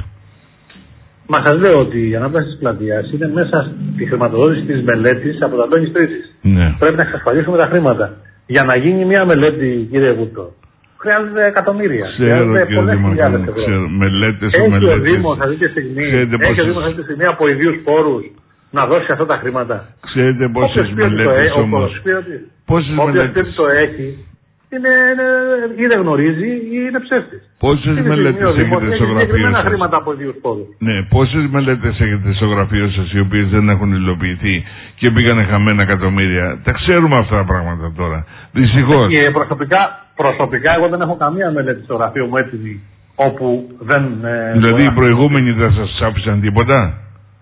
Speaker 2: Μα σας λέω ότι η ανάπλαση της πλατείας είναι μέσα στη χρηματοδότηση της μελέτης από το Αντώνη Στρίτσης.
Speaker 1: Ναι.
Speaker 2: Πρέπει να εξασφαλίσουμε τα χρήματα. Για να γίνει μια μελέτη, κύριε Βούτο, χρειάζεται εκατομμύρια.
Speaker 1: Ξέρω, κύριε Δημαρχέ, ξέρω, μελέτες,
Speaker 2: έχει
Speaker 1: μελέτες.
Speaker 2: Ο Δήμος αυτή τη στιγμή, έχει ο Δήμος αυτή τη στιγμή από ιδίους πόρους να δώσει αυτά τα χρήματα.
Speaker 1: Ξέρετε πόσες μελέτες όμως.
Speaker 2: Όποιος πει το έχει, είναι, είναι, ή δεν γνωρίζει ή είναι ψεύτης.
Speaker 1: Πόσες μελέτες έχετε στο γραφείο σας?
Speaker 2: Χρήματα από ιδίους πόρους.
Speaker 1: Ναι, πόσες μελέτες έχετε στο γραφείο σας οι οποίες δεν έχουν υλοποιηθεί και πήγανε χαμένα εκατομμύρια? Τα ξέρουμε αυτά τα πράγματα τώρα. Δυστυχώς.
Speaker 2: Και προσωπικά, προσωπικά εγώ δεν έχω καμία μελέτη στο γραφείο μου έτοιμη όπου δεν. Ε,
Speaker 1: δηλαδή οι προηγούμενοι δεν σας άφησαν τίποτα?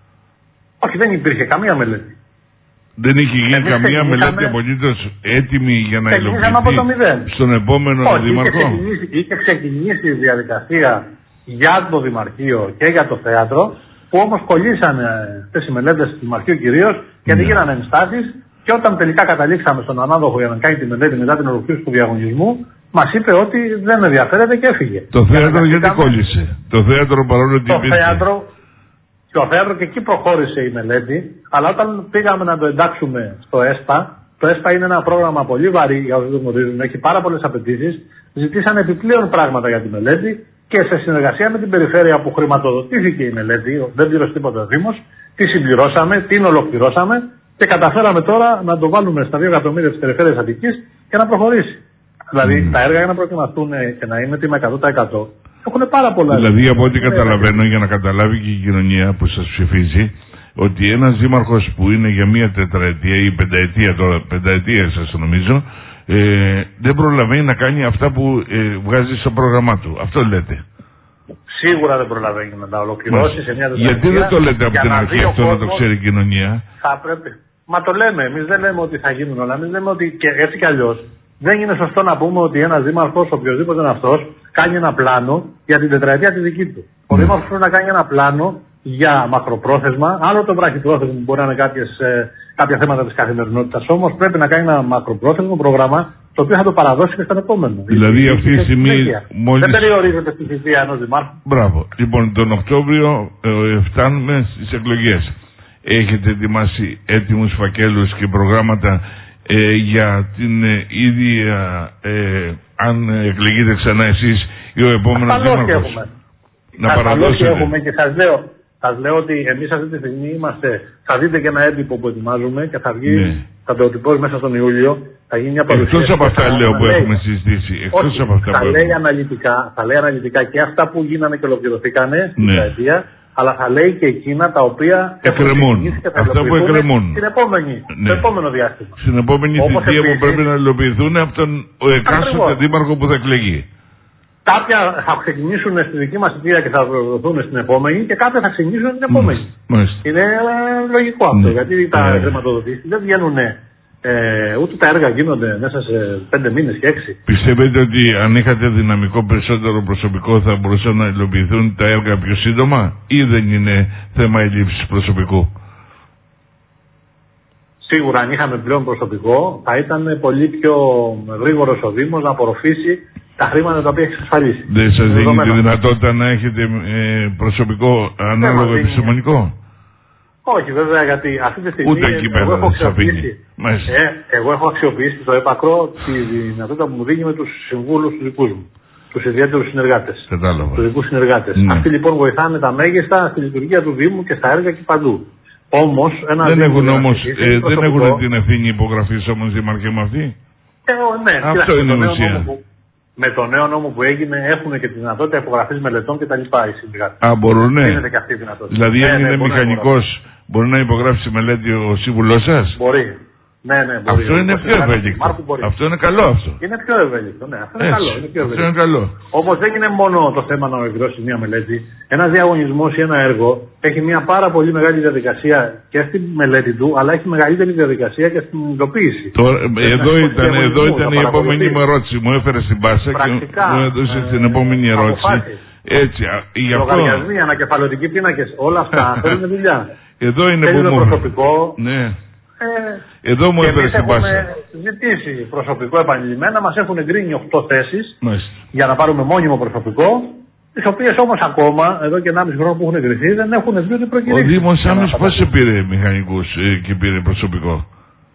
Speaker 2: Όχι, δεν υπήρχε καμία μελέτη.
Speaker 1: Δεν είχε γίνει Εμείς καμία μελέτη απολύτως έτοιμη για να υλοποιηθεί στον επόμενο
Speaker 2: Όχι,
Speaker 1: Δήμαρχο?
Speaker 2: Είχε ξεκινήσει, είχε ξεκινήσει η διαδικασία για το Δημαρχείο και για το θέατρο, που όμως κολλήσανε αυτές οι μελέτες του Δημαρχείου κυρίως και δεν γίνανε ενστάσεις. Και όταν τελικά καταλήξαμε στον ανάδοχο για να κάνει τη μελέτη μετά την ολοκλήρωση του διαγωνισμού, μας είπε ότι δεν ενδιαφέρεται και έφυγε.
Speaker 1: Το θέατρο γιατί κόλλησε? Το θέατρο παρόλο ότι
Speaker 2: το θέατρο, στο θέατρο και εκεί προχώρησε η μελέτη. Αλλά όταν πήγαμε να το εντάξουμε στο ΕΣΠΑ, το ΕΣΠΑ είναι ένα πρόγραμμα πολύ βαρύ, για όσους δεν γνωρίζουν, έχει πάρα πολλές απαιτήσεις. Ζητήσαν επιπλέον πράγματα για τη μελέτη και σε συνεργασία με την περιφέρεια που χρηματοδοτήθηκε η μελέτη, δεν πλήρωσε τίποτα ο Δήμος, τη συμπληρώσαμε, την ολοκληρώσαμε και καταφέραμε τώρα να το βάλουμε στα δύο εκατομμύρια της περιφέρειας Αττικής και να προχωρήσει. Δηλαδή mm. τα έργα για να προετοιμαστούν και να είναι έτοιμα εκατό τοις εκατό έχουν πάρα πολλά.
Speaker 1: Δηλαδή από ό,τι καταλαβαίνω, για να καταλάβει και η κοινωνία που σας ψηφίζει, ότι ένας δήμαρχος που είναι για μία τετραετία ή πενταετία, τώρα πενταετία σας νομίζω, ε, δεν προλαβαίνει να κάνει αυτά που ε, βγάζει στο πρόγραμμά του. Αυτό λέτε.
Speaker 2: Σίγουρα δεν προλαβαίνει να τα ολοκληρώσει Μας. σε μια τετραετία.
Speaker 1: Γιατί δεν το λέτε από την αρχή αυτό να το ξέρει η κοινωνία?
Speaker 2: Θα πρέπει. Μα το λέμε. Εμείς δεν λέμε ότι θα γίνουν όλα. Εμείς λέμε ότι και έτσι κι αλλιώς δεν είναι σωστό να πούμε ότι ένας δήμαρχος, οποιοδήποτε είναι αυτός, κάνει ένα πλάνο για την τετραετία τη δική του. Ο δήμαρχος πρέπει να κάνει ένα πλάνο για μακροπρόθεσμα, άλλο το βραχυπρόθεσμο που μπορεί να είναι κάποιες, ε, κάποια θέματα της καθημερινότητας, όμως πρέπει να κάνει ένα μακροπρόθεσμο πρόγραμμα το οποίο θα το παραδώσει και στον επόμενο.
Speaker 1: Δηλαδή αυτή τη στιγμή μόλις...
Speaker 2: δεν περιορίζεται στη θητεία ενός δημάρχου.
Speaker 1: Μπράβο. Λοιπόν, τον Οκτώβριο ε, φτάνουμε στις εκλογές. Έχετε ετοιμάσει έτοιμους φακέλους και προγράμματα ε, για την ε, ίδια, ε, αν εκλεγείτε ξανά εσείς ή ο επόμενος δήμαρχος?
Speaker 2: Να παραδώσετε. Έχουμε και σας λέω, σας λέω ότι εμείς αυτή τη στιγμή είμαστε, θα δείτε και ένα έντυπο που ετοιμάζουμε και θα βγει, ναι. θα το ετυπώσει μέσα στον Ιούλιο, θα γίνει μια παρουσίαση.
Speaker 1: Εκτός από αυτά λέω που έχουμε συζητήσει. Εκτός
Speaker 2: όχι,
Speaker 1: από αυτά
Speaker 2: θα,
Speaker 1: που
Speaker 2: λέει
Speaker 1: έχουμε.
Speaker 2: αναλυτικά, θα λέει αναλυτικά και αυτά που γίνανε και ολοκληρωθήκανε στην
Speaker 1: ναι.
Speaker 2: δεκαετία, αλλά θα λέει και εκείνα τα οποία
Speaker 1: εκκρεμούν. Αυτά που εκκρεμούν.
Speaker 2: Στην επόμενη, ναι. στο επόμενο διάστημα.
Speaker 1: Στην επόμενη θητεία που πρέπει να υλοποιηθούν από τον εκάστοτε δήμαρχο που θα εκλεγεί.
Speaker 2: Κάποια θα ξεκινήσουν στη δική μας θητεία και θα δοθούν στην επόμενη και κάποια θα ξεκινήσουν στην επόμενη.
Speaker 1: Μάλιστα.
Speaker 2: Είναι λογικό αυτό,
Speaker 1: ναι.
Speaker 2: γιατί τα
Speaker 1: ναι.
Speaker 2: χρηματοδοτήσεις δεν βγαίνουν, ε, ούτε τα έργα γίνονται μέσα σε πέντε μήνες και έξι.
Speaker 1: Πιστεύετε ότι αν είχατε δυναμικό περισσότερο προσωπικό θα μπορούσαν να υλοποιηθούν τα έργα πιο σύντομα ή δεν είναι θέμα έλλειψης προσωπικού?
Speaker 2: Σίγουρα αν είχαμε πλέον προσωπικό θα ήταν πολύ πιο γρήγορος ο Δήμος να απορροφήσει τα χρήματα τα οποία έχει εξασφαλίσει.
Speaker 1: Δεν σας δίνει τη δυνατότητα να έχετε ε, προσωπικό ανάλογο επιστημονικό?
Speaker 2: Όχι βέβαια, γιατί αυτή τη στιγμή
Speaker 1: ούτε εκεί πέρα
Speaker 2: εγώ, έχω αξιοποιήσει,
Speaker 1: ε,
Speaker 2: εγώ έχω αξιοποιήσει το έπακρο τη δυνατότητα που μου δίνει με τους συμβούλους του δικούς μου. Τους ιδιαίτερους συνεργάτες.
Speaker 1: Κατάλαβα.
Speaker 2: Τους δικούς συνεργάτες. Ναι. Αυτοί λοιπόν βοηθάνε τα μέγιστα στη λειτουργία του Δήμου και στα έργα και παντού. Όμως, ένα
Speaker 1: δεν έχουν όμως, ε, δεν έχουν την ευθύνη υπογραφής όμως δήμαρχε με αυτή.
Speaker 2: Ε, ναι,
Speaker 1: αυτό είναι η ουσία.
Speaker 2: Με το νέο νόμο που έγινε έχουν και τη δυνατότητα υπογραφής μελετών κτλ. Οι συνεργάτες.
Speaker 1: Α, μπορούν, ναι.
Speaker 2: Δίνεται και αυτή η δυνατότητα.
Speaker 1: Δηλαδή,
Speaker 2: ναι,
Speaker 1: αν
Speaker 2: ναι,
Speaker 1: είναι
Speaker 2: μπορεί
Speaker 1: μηχανικός, μπορεί να υπογράψει μελέτη ο σύμβουλός σας?
Speaker 2: Μπορεί. Ναι, ναι, μπορεί.
Speaker 1: Αυτό είναι πιο ευέλικτο. Αυτό είναι καλό αυτό.
Speaker 2: Είναι πιο ευέλικτο, ναι. Αυτό είναι
Speaker 1: Έτσι,
Speaker 2: καλό. Είναι πιο
Speaker 1: αυτό είναι καλό.
Speaker 2: Όμως δεν είναι μόνο το θέμα να ολοκληρώσει μια μελέτη. Ένας διαγωνισμός ή ένα έργο έχει μια πάρα πολύ μεγάλη διαδικασία και στη μελέτη του, αλλά έχει μεγαλύτερη διαδικασία και στην υλοποίηση.
Speaker 1: Τώρα, εδώ ήταν, εδώ ήταν η επόμενη μου ερώτηση. Μου έφερε στην πάσα Πρακτικά, και μου έδωσε την επόμενη ερώτηση. Έτσι, γι' αυτό.
Speaker 2: Λογαριασμοί, ανακεφαλωτικοί πίνακες, όλα αυτά θέλουν δουλειά.
Speaker 1: Εδώ είναι που μου
Speaker 2: προσωπικό.
Speaker 1: Ναι. Ε, Εδώ μου έφερε στην πάσα.
Speaker 2: Έχουμε ζητήσει προσωπικό επανειλημμένα, μας έχουν εγκρίνει οκτώ θέσεις
Speaker 1: Μάλιστα.
Speaker 2: για να πάρουμε μόνιμο προσωπικό, τις οποίες όμως ακόμα, εδώ και ενάμιση χρόνο που έχουν εγκριθεί, δεν έχουν βγει ούτε προκηρύξεις.
Speaker 1: Ο Δήμος Άμμης πώς πήρε μηχανικούς και πήρε προσωπικό?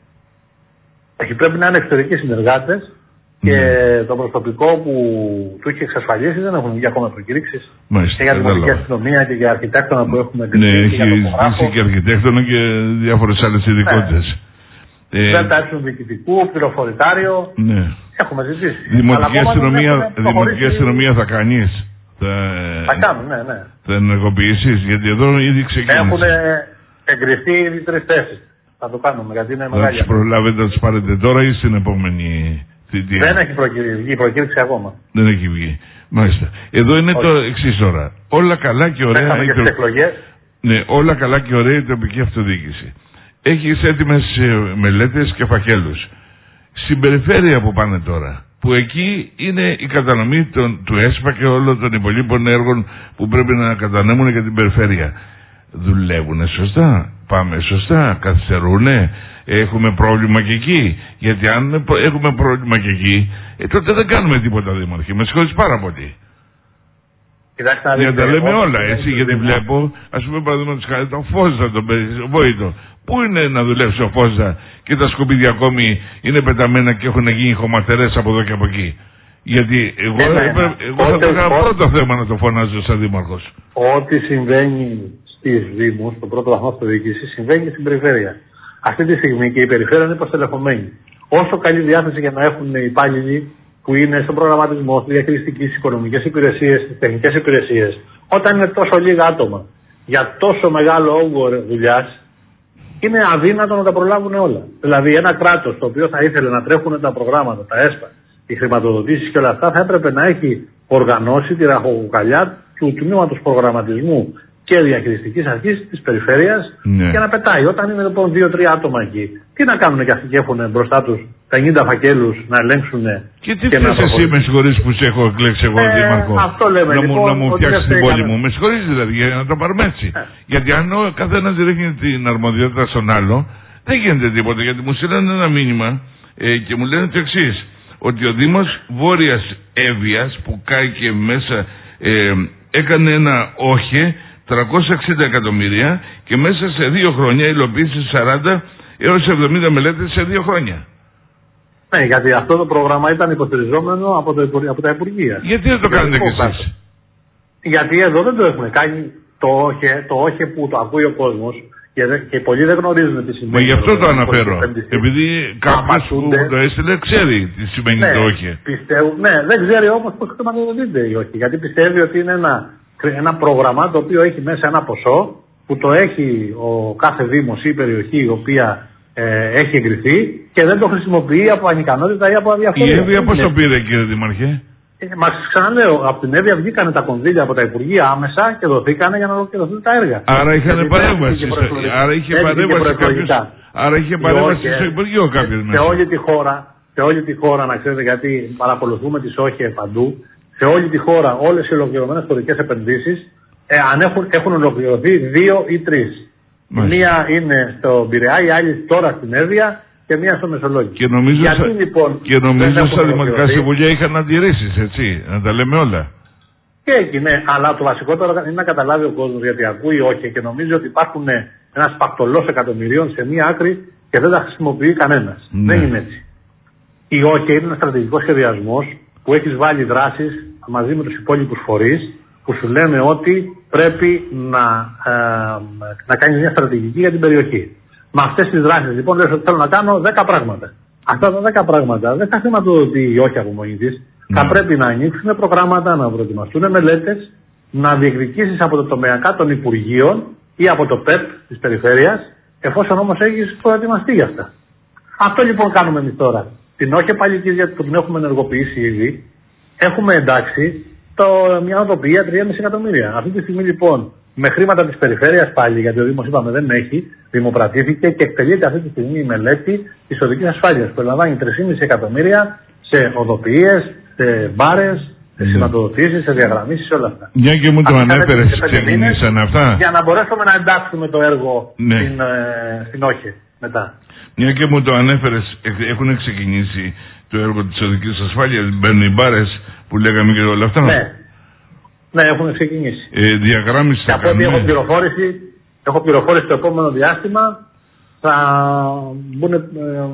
Speaker 2: Έχει πρέπει να είναι εξωτερικοί συνεργάτες και mm. το προσωπικό που του έχει εξασφαλίσει δεν έχουν βγει ακόμα προκηρύξεις. Και για δημοτική αστυνομία και για αρχιτέκτονα που έχουμε εγκριθεί.
Speaker 1: Ναι, έχει ζητήσει και αρχιτέκτονα και διάφορες άλλες ειδικότητες.
Speaker 2: Ναι. Ε, δεν τα έψουν διοικητικού, πληροφορητάριο.
Speaker 1: Ναι.
Speaker 2: Έχουμε ζητήσει.
Speaker 1: Δημοτική αστυνομία, δημοτική αστυνομία θα κάνεις? Θα,
Speaker 2: θα κάνουν, ναι, ναι.
Speaker 1: Θα ενεργοποιήσεις, γιατί εδώ ήδη ξεκίνησε.
Speaker 2: Έχουν εγκριθεί ήδη τρεις θέσεις. Θα το κάνουμε, γιατί είναι μεγάλη.
Speaker 1: Θα τους προλάβετε να τους πάρετε τώρα ή στην επόμενη θητεία?
Speaker 2: Δεν έχει βγει η προκήρυξη ακόμα.
Speaker 1: Δεν έχει βγει. Μάλιστα. Εδώ είναι Όχι. το εξής τώρα. Όλα καλά και ωραία.
Speaker 2: Έχαμε και
Speaker 1: το...
Speaker 2: τις εκλογές.
Speaker 1: Ναι, όλα καλά και ωραία η τοπική αυτοδιοίκηση. Έχεις έτοιμες μελέτες και φακέλους. Στην περιφέρεια που πάνε τώρα, που εκεί είναι η κατανομή των, του ΕΣΠΑ και όλων των υπολείπων έργων που πρέπει να κατανέμουν για την περιφέρεια. Δουλεύουνε σωστά? Πάμε σωστά? Καθυστερούνε? Έχουμε πρόβλημα και εκεί? Γιατί αν έχουμε πρόβλημα και εκεί, ε, τότε δεν κάνουμε τίποτα, δήμαρχε. Με συγχωρείς πάρα πολύ. Κοιτάξτε, για να τα λέμε όλα, έτσι, γιατί βλέπω, ας πούμε, παραδείγματος χάρη, τον Φώζα, τον Βόητο. Πού είναι να δουλέψει ο Φώζα και τα σκουπίδια ακόμη είναι πεταμένα και έχουν γίνει χωματερές από εδώ και από εκεί. Γιατί εγώ, ε, έπρεπε, εγώ θα το έκανα πρώτο θέμα να το φωνάζω σαν δήμαρχος.
Speaker 2: Ό,τι συμβαίνει στις Δήμους, στον πρώτο βαθμό αυτοδιοίκηση, συμβαίνει και στην περιφέρεια. Αυτή τη στιγμή και η περιφέρεια είναι προστελεχωμένη. Όσο καλή διάθεση για να έχουν οι υπάλληλοι που είναι στον προγραμματισμό, στη διαχειριστική, στις οικονομικές υπηρεσίες, στις τεχνικές υπηρεσίες, όταν είναι τόσο λίγα άτομα για τόσο μεγάλο όγκο δουλειάς, είναι αδύνατο να τα προλάβουν όλα. Δηλαδή, ένα κράτος το οποίο θα ήθελε να τρέχουν τα προγράμματα, τα ΕΣΠΑ, οι χρηματοδοτήσεις και όλα αυτά, θα έπρεπε να έχει οργανώσει τη ραχοκοκαλιά του τμήματος προγραμματισμού και διαχειριστικής αρχής της περιφέρειας, ναι, και να πετάει. Όταν είναι λοιπόν δύο-τρία άτομα εκεί, τι να κάνουν και αυτοί και έχουν μπροστά τους πενήντα φακέλους να ελέγξουν.
Speaker 1: Και τι θες εσύ, με συγχωρείς που σε έχω εκλέξει εγώ ε, δήμαρχο,
Speaker 2: αυτό λέμε,
Speaker 1: να,
Speaker 2: λοιπόν,
Speaker 1: μου, να μου φτιάξεις την πόλη
Speaker 2: έκανα.
Speaker 1: μου. Με συγχωρείς δηλαδή, για να το πάρουμε έτσι. Ε. Γιατί αν ο καθένας ρίχνει την αρμοδιότητα στον άλλο, δεν γίνεται τίποτα. Γιατί μου στείλανε ένα μήνυμα ε, και μου λένε το εξής, ότι ο Δήμος Βόρειας Εύβοιας που κάει και μέσα ε, έκανε ένα όχε τριακόσια εξήντα εκατομμύρια και μέσα σε δύο χρόνια υλοποίησε σαράντα έως εβδομήντα μελέτες σε δύο χρόνια.
Speaker 2: Ναι, γιατί αυτό το πρόγραμμα ήταν υποστηριζόμενο από, το, από τα Υπουργεία.
Speaker 1: Γιατί δεν το κάνετε κι εσείς?
Speaker 2: Γιατί εδώ δεν το έχουμε κάνει το όχε, το όχε που το ακούει ο κόσμος και, και πολλοί δεν γνωρίζουν τι σημαίνει.
Speaker 1: Μα γι' αυτό το αναφέρω. Επειδή κάποιος που το έστειλε ξέρει τι σημαίνει, ναι, το όχε.
Speaker 2: Πιστεύω, ναι, δεν ξέρει όμως πώς χρηματοδοτείται η όχε. Γιατί πιστεύει ότι είναι ένα, ένα πρόγραμμα το οποίο έχει μέσα ένα ποσό που το έχει ο κάθε δήμος ή η περιοχή η οποία ε, έχει εγκριθεί και δεν το χρησιμοποιεί από ανικανότητα ή από αδιαφορία.
Speaker 1: Η Εύβοια πώς το πήρε, κύριε Δήμαρχε?
Speaker 2: Ε, Μα ξαναλέω, από την Εύβοια βγήκανε τα κονδύλια από τα Υπουργεία άμεσα και δοθήκανε για να ολοκληρωθούν τα έργα.
Speaker 1: Άρα είχαν παρέμβαση. Άρα είχε παρέμβαση κάποιος. Άρα είχε παρέμβαση στο Υπουργείο κάποιος μέσα.
Speaker 2: Σε όλη τη χώρα, σε όλη τη χώρα, να ξέρετε, γιατί παρακολουθούμε τις όχε παντού, σε όλη τη χώρα όλες οι ολοκληρωμένες τουρκικές επενδύσεις ε, αν έχουν, έχουν ολοκληρωθεί δύο ή τρεις. Μία είναι στο Πειραιά, η άλλη τώρα στην Εύβοια και μία στο Μεσολόγγι.
Speaker 1: Και νομίζω,
Speaker 2: Γιατί,
Speaker 1: σα...
Speaker 2: λοιπόν,
Speaker 1: και νομίζω στα Δημοτικά Συμβουλία είχαν αντιρρήσεις, έτσι, να τα λέμε όλα.
Speaker 2: Και εκεί, ναι, αλλά το βασικότερο είναι να καταλάβει ο κόσμος, γιατί ακούει όχι και νομίζει ότι υπάρχουν ένας πακτολός εκατομμυρίων σε μία άκρη και δεν τα χρησιμοποιεί κανένας. Ναι. Δεν είναι έτσι. Η ΟΚΕ είναι ένα στρατηγικός σχεδιασμός που έχεις βάλει δράσεις μαζί με τους υπόλοιπους φορείς που σου λένε ότι πρέπει να, ε, να κάνεις μια στρατηγική για την περιοχή. Με αυτές τις δράσεις λοιπόν λες ότι θέλω να κάνω δέκα πράγματα. Αυτά τα δέκα πράγματα δεν θα χρηματοδοτεί η όχι από μόνη της. Mm. Θα πρέπει να ανοίξουν προγράμματα, να προετοιμαστούν μελέτες, να διεκδικήσεις από το τομεακά των Υπουργείων ή από το ΠΕΠ της Περιφέρειας, εφόσον όμως έχεις προετοιμαστεί για αυτά. Αυτό λοιπόν κάνουμε εμείς τώρα. Την όχι επαλληλικής που την έχουμε ενεργοποιήσει ήδη, έχουμε εντάξει το, μια οτοπία τρία κόμμα πέντε εκατομμύρια. Αυτή τη στιγμή λοιπόν με χρήματα της περιφέρειας πάλι, γιατί ο Δήμος είπαμε δεν έχει, δημοπρατήθηκε και εκτελείται αυτή τη στιγμή η μελέτη της οδικής ασφάλειας που περιλαμβάνει τρία κόμμα πέντε εκατομμύρια σε οδοποιίες, σε μπάρες, σε mm. σηματοδοτήσεις, σε διαγραμμίσεις, όλα αυτά.
Speaker 1: Μια και μου το ανέφερες, ξεκινήσαν αυτά.
Speaker 2: Για να μπορέσουμε να εντάξουμε το έργο ναι. στην, ε, στην όχη μετά.
Speaker 1: Μια και μου το ανέφερες, έχουν ξεκινήσει το έργο της οδικής ασφάλειας, μπαίνουν οι μπάρες που λέγαμε και όλα αυτά.
Speaker 2: Ναι, ναι, έχουν ξεκινήσει.
Speaker 1: Ε, διαγράμμιση
Speaker 2: και από ό,τι έχω πληροφόρηση, έχω πληροφόρηση το επόμενο διάστημα θα μπουν, ε,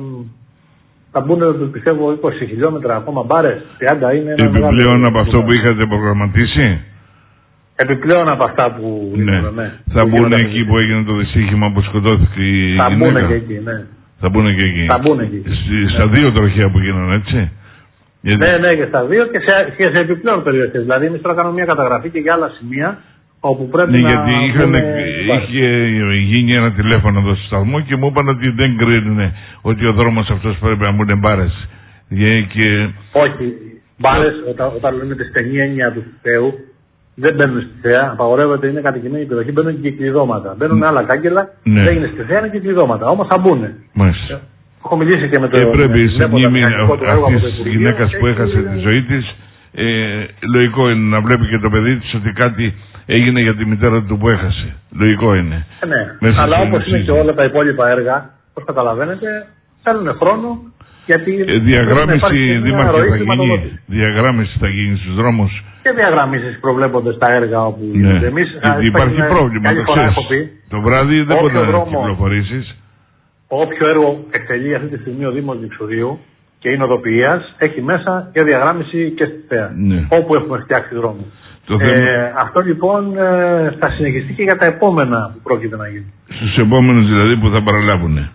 Speaker 2: θα μπουν πιστεύω είκοσι χιλιόμετρα ακόμα μπάρες, τριάντα είναι.
Speaker 1: Επιπλέον από αυτό που είχατε προγραμματίσει.
Speaker 2: Επιπλέον από αυτά που.
Speaker 1: Ναι.
Speaker 2: Είπαμε, ναι.
Speaker 1: Θα μπουν εκεί που έγινε το δυστύχημα που σκοτώθηκε η
Speaker 2: θα
Speaker 1: γυναίκα.
Speaker 2: Μπουν και εκεί, ναι.
Speaker 1: Θα μπουν και εκεί.
Speaker 2: Θα μπουν εκεί.
Speaker 1: Στα ναι. δύο τροχιά που γίνανε, έτσι.
Speaker 2: Γιατί... Ναι, ναι, και στα δύο και σε, και σε επιπλέον περιοχές. Δηλαδή, εμείς τώρα κάνουμε μια καταγραφή και για άλλα σημεία όπου πρέπει
Speaker 1: ναι,
Speaker 2: να.
Speaker 1: Γιατί είχαν, είχε γίνει ένα τηλέφωνο εδώ στο σταθμό και μου είπαν ότι δεν κρίνουν ότι ο δρόμος αυτός πρέπει να μπουν μπάρες. Και...
Speaker 2: Όχι. Μπάρες, όταν, όταν λέμε τη στενή έννοια του Θεού, δεν μπαίνουν στη θέα. Απαγορεύεται, είναι κατοικημένη περιοχή, μπαίνουν και κλειδώματα. Μπαίνουν mm. άλλα κάγκελα, ναι. δεν είναι στη θέα, είναι και κλειδώματα. Όμως θα μπουν.
Speaker 1: Μάλιστα.
Speaker 2: Έχω μιλήσει και με το.
Speaker 1: Και πρέπει στη μνήμη αυτή τη γυναίκα που έχασε τη ζωή τη, ε, λογικό είναι να βλέπει και το παιδί τη ότι κάτι έγινε για τη μητέρα του που έχασε. Λογικό είναι.
Speaker 2: Ε, ναι, αλλά όπως είναι και όλα τα υπόλοιπα έργα, όπως καταλαβαίνετε, θέλουν χρόνο Γιατί
Speaker 1: ε, διαγράμμιση, Δήμαρχε, θα γίνει, διαγράμμιση θα γίνει στους δρόμους.
Speaker 2: Και διαγραμμίσεις προβλέπονται στα έργα όπου
Speaker 1: ναι.
Speaker 2: γίνονται. Εμείς,
Speaker 1: υπάρχει πρόβλημα, το ξέρεις. Το βράδυ δεν μπορεί να κυκλοφορήσεις.
Speaker 2: Όποιο έργο εκτελεί αυτή τη στιγμή ο Δήμος Λιξουρίου και είναι οδοποιίας, έχει μέσα και διαγράμμιση και στη θέα.
Speaker 1: Ναι.
Speaker 2: Όπου έχουμε φτιάξει δρόμους.
Speaker 1: Ε,
Speaker 2: θέμα... Αυτό λοιπόν ε, θα συνεχιστεί και για τα επόμενα που πρόκειται να γίνουν.
Speaker 1: Στους επόμενους δηλαδή που θα παραλάβουν.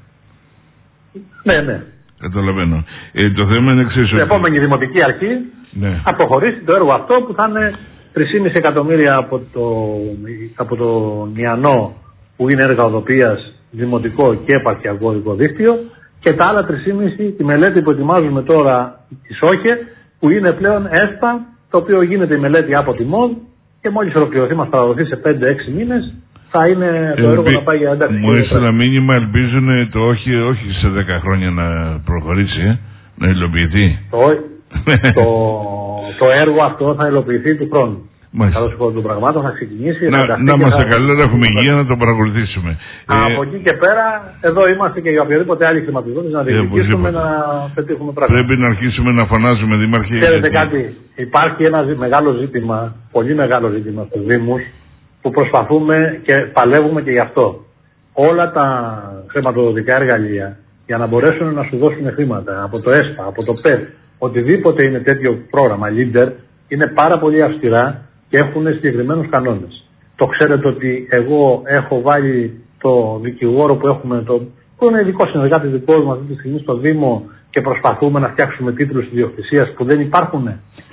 Speaker 2: Ναι, ναι.
Speaker 1: Καταλαβαίνω. Ε, το θέμα είναι εξής.
Speaker 2: Στην επόμενη δημοτική αρχή
Speaker 1: ναι.
Speaker 2: θα προχωρήσει το έργο αυτό που θα είναι τρία κόμμα πέντε εκατομμύρια από το, από το Νιανό που είναι έργα οδοποιίας, δημοτικό και επαρχιακό οδικό δίκτυο και τα άλλα τρία κόμμα πέντε τη μελέτη που ετοιμάζουμε τώρα τη ΣΟΧΕ που είναι πλέον ΕΣΠΑ, το οποίο γίνεται η μελέτη από τη ΜΟΔ και μόλις ολοκληρωθεί, μας παραδοθεί σε πέντε έξι μήνες, θα είναι το έργο Ελπι... να πάει για ένταξη.
Speaker 1: Μου έστειλε ένα μήνυμα, ελπίζουν το όχι, όχι σε δέκα χρόνια να προχωρήσει, ε, να υλοποιηθεί.
Speaker 2: Το, το, το έργο αυτό θα υλοποιηθεί του χρόνου.
Speaker 1: Μάλιστα.
Speaker 2: Καλώς υπόλοιπο των πραγμάτων θα ξεκινήσει.
Speaker 1: Να, να είμαστε θα... καλά, να έχουμε υγεία, να το παρακολουθήσουμε.
Speaker 2: Από ε... εκεί και πέρα, εδώ είμαστε και για οποιαδήποτε άλλη χρηματοδότηση να διεκδικήσουμε, να πετύχουμε πράγματα.
Speaker 1: Πρέπει να αρχίσουμε να φωνάζουμε, Δήμαρχε.
Speaker 2: Ξέρετε γιατί... κάτι, υπάρχει ένα μεγάλο ζήτημα, πολύ μεγάλο ζήτημα στους Δήμους, που προσπαθούμε και παλεύουμε και γι' αυτό. Όλα τα χρηματοδοτικά εργαλεία, για να μπορέσουν να σου δώσουν χρήματα από το ΕΣΠΑ, από το ΠΕΠ, οτιδήποτε είναι τέτοιο πρόγραμμα, leader, είναι πάρα πολύ αυστηρά και έχουν συγκεκριμένους κανόνες. Το ξέρετε ότι εγώ έχω βάλει το δικηγόρο που έχουμε, το, που είναι ειδικό συνεργάτη δικό μου αυτή τη στιγμή στο Δήμο και προσπαθούμε να φτιάξουμε τίτλους ιδιοκτησίας που δεν υπάρχουν.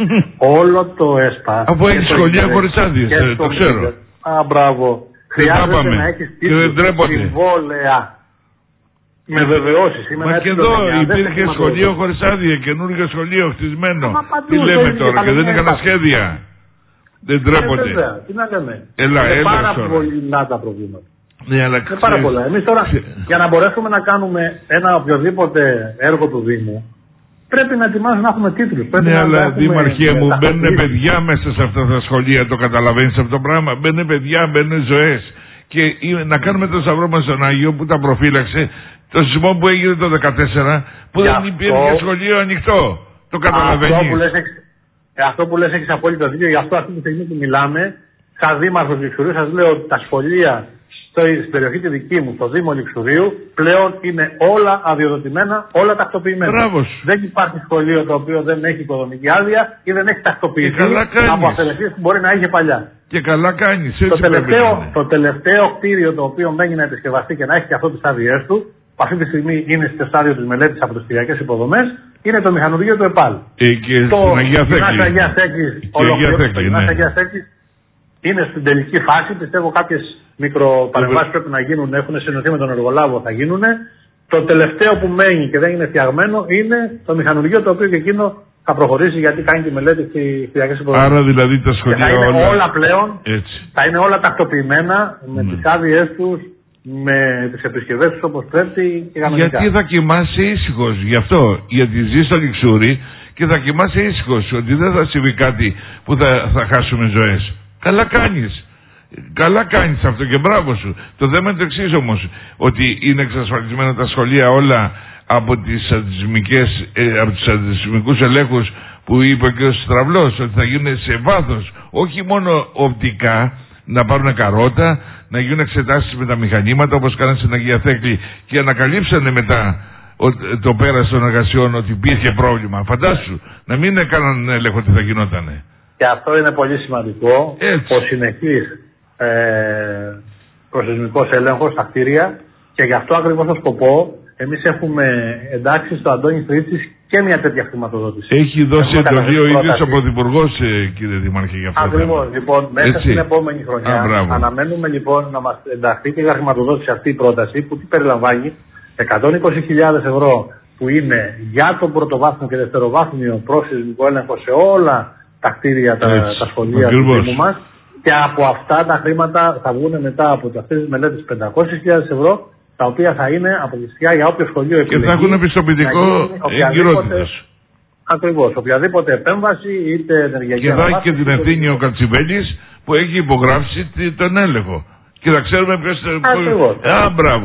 Speaker 2: Όλο το ΕΣΠΑ.
Speaker 1: Από έχει σχολεία χωρίς άδειες, το ξέρω.
Speaker 2: Α, μπράβο. Χρειάζεται να έχεις τίτλους συμβόλαια. Με βεβαιώσεις.
Speaker 1: Μα και εδώ υπήρχε σχολείο χωρίς άδεια, καινούργιο σχολείο χτισμένο. Τι λέμε τώρα και δεν είναι κανένα σχέδια. Δεν τρέπονται.
Speaker 2: Τι να λέμε.
Speaker 1: Έλα,
Speaker 2: είναι
Speaker 1: έλα,
Speaker 2: πάρα
Speaker 1: τώρα.
Speaker 2: πολύ τα προβλήματα.
Speaker 1: Ναι, αλλά
Speaker 2: είναι πάρα πολλά. Εμείς τώρα για να μπορέσουμε να κάνουμε ένα οποιοδήποτε έργο του Δήμου πρέπει να ετοιμάζουμε να έχουμε τίτλους.
Speaker 1: Ναι, να αλλά Δήμαρχέ μου, μπαίνουν παιδιά μέσα σε αυτά τα σχολεία, το καταλαβαίνεις αυτό το πράγμα. Μπαίνουν παιδιά, μπαίνουν ζωές. Και να κάνουμε το σταυρό μας στον Άγιο που τα προφύλαξε. Το σεισμό που έγινε το δεκατέσσερα που δεν υπήρχε σχολείο ανοιχτό. Το καταλαβαίνεις.
Speaker 2: Αυτό που λες, αυτό που λες έχεις απόλυτο δίκιο. Γι' αυτό αυτή τη στιγμή που μιλάμε, σαν Δήμαρχος Λιξουρίου, σας λέω ότι τα σχολεία στην περιοχή τη δική μου, στο Δήμο Λιξουρίου, πλέον είναι όλα αδειοδοτημένα, όλα τακτοποιημένα.
Speaker 1: Μπράβος.
Speaker 2: Δεν υπάρχει σχολείο το οποίο δεν έχει οικοδομική άδεια ή δεν έχει τακτοποιηθεί από αφαιρεσίες που μπορεί να είχε παλιά.
Speaker 1: Και καλά κάνεις.
Speaker 2: Το τελευταίο, το τελευταίο κτίριο το οποίο μένει να επισκευαστεί και να έχει και αυτό τις άδειές του, που αυτή τη στιγμή είναι στο στάδιο της μελέτης από τις κτηριακές υποδομές, είναι το μηχανουργείο του ΕΠΑΛ.
Speaker 1: Ε, και
Speaker 2: το
Speaker 1: Αγία Θέκλη.
Speaker 2: Αγία Θέκλη είναι στην τελική φάση. Πιστεύω κάποιες μικροπαρεμβάσεις πρέπει να γίνουν, έχουν συνοηθεί με τον εργολάβο, θα γίνουν. Το τελευταίο που μένει και δεν είναι φτιαγμένο είναι το μηχανουργείο, το οποίο και εκείνο θα προχωρήσει γιατί κάνει τη μελέτη στις κτηριακές υποδομές.
Speaker 1: Άρα δηλαδή τα σχολεία
Speaker 2: θα είναι
Speaker 1: όλα,
Speaker 2: όλα πλέον,
Speaker 1: έτσι. Θα
Speaker 2: είναι όλα τακτοποιημένα με mm. τις άδειές τους, με τις επισκευές τους όπως πρέπει και κανονικά.
Speaker 1: Γιατί θα κοιμάσαι ήσυχος γι' αυτό, γιατί ζεις στο Λιξούρι και θα κοιμάσαι ήσυχος ότι δεν θα συμβεί κάτι που θα, θα χάσουμε ζωές. Καλά κάνεις. Καλά κάνεις αυτό και μπράβο σου. Το θέμα είναι το εξής όμως, ότι είναι εξασφαλισμένα τα σχολεία όλα από τις αντισημικές, ε, από τους αντισημικούς ελέγχους που είπε και ο Στραβλός, ότι θα γίνουν σε βάθος, όχι μόνο οπτικά, να πάρουν καρότα, να γίνουν εξετάσεις με τα μηχανήματα όπως κάνανε στην Αγία Θέκλη και ανακαλύψανε μετά το πέρας των εργασιών ότι υπήρχε πρόβλημα. Φαντάσου, να μην έκαναν έλεγχο τι θα γινότανε.
Speaker 2: Και αυτό είναι πολύ σημαντικό.
Speaker 1: Έτσι.
Speaker 2: Ο συνεχής ε, προσεισμικός έλεγχος στα κτίρια και γι' αυτό ακριβώς το σκοπό εμείς έχουμε εντάξει στο Αντώνη Φρίτσης και μια τέτοια χρηματοδότηση.
Speaker 1: Έχει δώσει εντολή ο ίδιος ο Πρωθυπουργός, κύριε Δήμαρχε, για αυτό.
Speaker 2: Ακριβώς. Λοιπόν, μέσα
Speaker 1: Έτσι.
Speaker 2: στην επόμενη χρονιά
Speaker 1: Α,
Speaker 2: αναμένουμε λοιπόν να μας ενταχθεί και για χρηματοδότηση αυτή η πρόταση που τι περιλαμβάνει εκατόν είκοσι χιλιάδες ευρώ που είναι για τον πρωτοβάθμιο και δευτεροβάθμιο προσεισμικό έλεγχο σε όλα τα κτίρια, τα, τα σχολεία του Δήμου μας. Και από αυτά τα χρήματα θα βγουν μετά από αυτές τις μελέτες πεντακόσιες χιλιάδες ευρώ, τα οποία θα είναι αποκλειστικά για όποιο σχολείο επιλεγεί.
Speaker 1: Και θα έχουν επιστοποιητικό εγκυρότητας.
Speaker 2: Ακριβώς. Οποιαδήποτε επέμβαση, είτε ενεργειακή.
Speaker 1: Και θα έχει και την ευθύνη ο Κατσιβέλης που έχει υπογράψει τον έλεγχο. Και θα ξέρουμε ποιος.
Speaker 2: Ακριβώς.
Speaker 1: Α, μπράβο.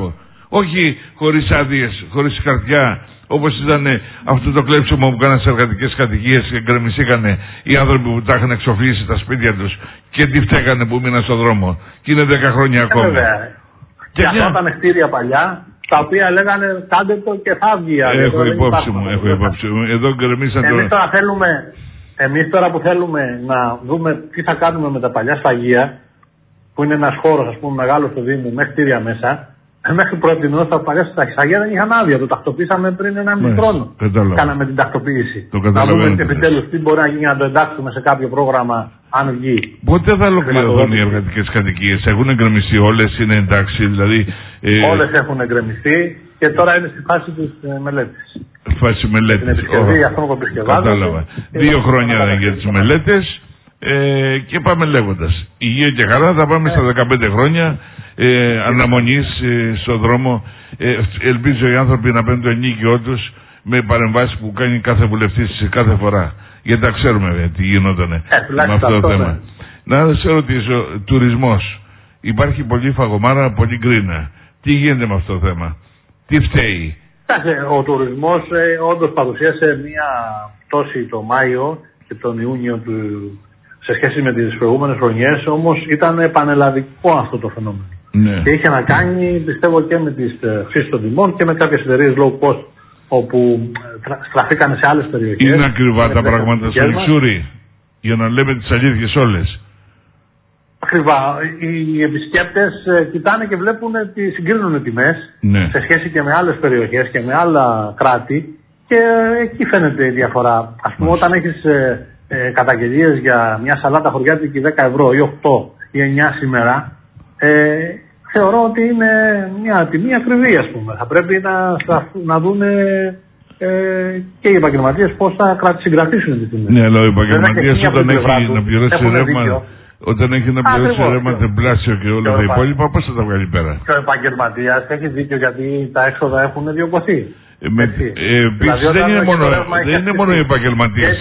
Speaker 1: Όχι χωρίς άδειες, χωρίς χαρτιά, όπως ήταν αυτό το κλέψιμο που κάνανε σε εργατικές κατοικίες και γκρεμιστήκανε οι άνθρωποι που τα είχαν εξοφλήσει τα σπίτια τους και τι φταίγανε που μείναν στον δρόμο. Και είναι δέκα χρόνια ακόμη.
Speaker 2: Βέβαια. Και, και αυτά ήταν κτίρια παλιά, τα οποία λέγανε κάντε το και θα βγει.
Speaker 1: Έχω υπόψη μου, έχω υπόψη μου. Εδώ γκρεμίσαν
Speaker 2: εμείς τώρα θέλουμε, εμείς τώρα που θέλουμε να δούμε τι θα κάνουμε με τα παλιά σφαγεία, που είναι ένας χώρος, ας πούμε, μεγάλος του Δήμου, με κτίρια μέσα. Μέχρι πρώτη ώρα τα παλιά σφαγεία δεν είχαν άδεια. Το τακτοποίησαμε πριν ένα μισή χρόνο. Κάναμε την τακτοποίηση. Να δούμε επιτέλους τι μπορεί να γίνει να το εντάξουμε σε κάποιο πρόγραμμα, αν βγει.
Speaker 1: Πότε θα ολοκληρωθούν οι εργατικές κατοικίες? Έχουν εγκρεμιστεί όλες, είναι εντάξει, δηλαδή.
Speaker 2: Ε... Όλες έχουν εγκρεμιστεί και τώρα είναι στη φάση της ε, μελέτης.
Speaker 1: Φάση μελέτης.
Speaker 2: Την επισκευή, αυτό που επισκευάζεται.
Speaker 1: Κατάλαβα. Δύο χρόνια για τις μελέτες. Ε, και πάμε λέγοντας. Υγεία και χαρά, θα πάμε ε. στα δεκαπέντε χρόνια ε, αναμονής ε, στον δρόμο. Ε, ελπίζω οι άνθρωποι να παίρνουν το ενίκιό τους με παρεμβάσεις που κάνει κάθε βουλευτής κάθε φορά. Γιατί τα ξέρουμε ε, τι γινόταν ε, με αυτό το θέμα. Ναι. Να σε ρωτήσω, τουρισμός. Υπάρχει πολύ φαγωμάρα, πολύ γκρίνα. Τι γίνεται με αυτό το θέμα? Τι φταίει?
Speaker 2: Ο τουρισμός ε, όντως παρουσίασε μια πτώση το Μάιο και τον Ιούνιο του, σε σχέση με τις προηγούμενες χρονιές, όμως ήταν πανελλαδικό αυτό το φαινόμενο.
Speaker 1: Ναι.
Speaker 2: Και είχε να κάνει, πιστεύω, και με τις αυξήσεις των τιμών και με κάποιες εταιρείες low cost, όπου στραφήκαν σε άλλες περιοχές.
Speaker 1: Είναι ακριβά τα πράγματα στο Λιξούρι, για να λέμε τις αλήθειες όλες.
Speaker 2: Ακριβά. Οι επισκέπτες κοιτάνε και βλέπουν ότι συγκρίνουν τιμές,
Speaker 1: ναι,
Speaker 2: σε σχέση και με άλλες περιοχές και με άλλα κράτη, και εκεί φαίνεται η διαφορά. Ας πούμε, όταν έχεις ε, ε, καταγγελίες για μια σαλάτα χωριάτικη δέκα ευρώ ή οκτώ ή εννιά σήμερα, ε, θεωρώ ότι είναι μια τιμή ακριβή, ας πούμε. Θα πρέπει να, να δουν ε, και οι επαγγελματίες πώς θα συγκρατήσουν τις τιμές.
Speaker 1: Ναι, αλλά ο επαγγελματίας όταν έχει να πληρώσει ρεύμα, όταν έχει να πληρώσει ρεύμα τεμπλάσιο και όλα τα υπόλοιπα, πώς θα τα βγάλει πέρα?
Speaker 2: Και ο επαγγελματίας έχει δίκιο, γιατί τα έξοδα έχουν διωγγωθεί.
Speaker 1: Ε, ε, Επίσης δηλαδή, δεν είναι μόνο, δεν είναι μόνο οι επαγγελματίες,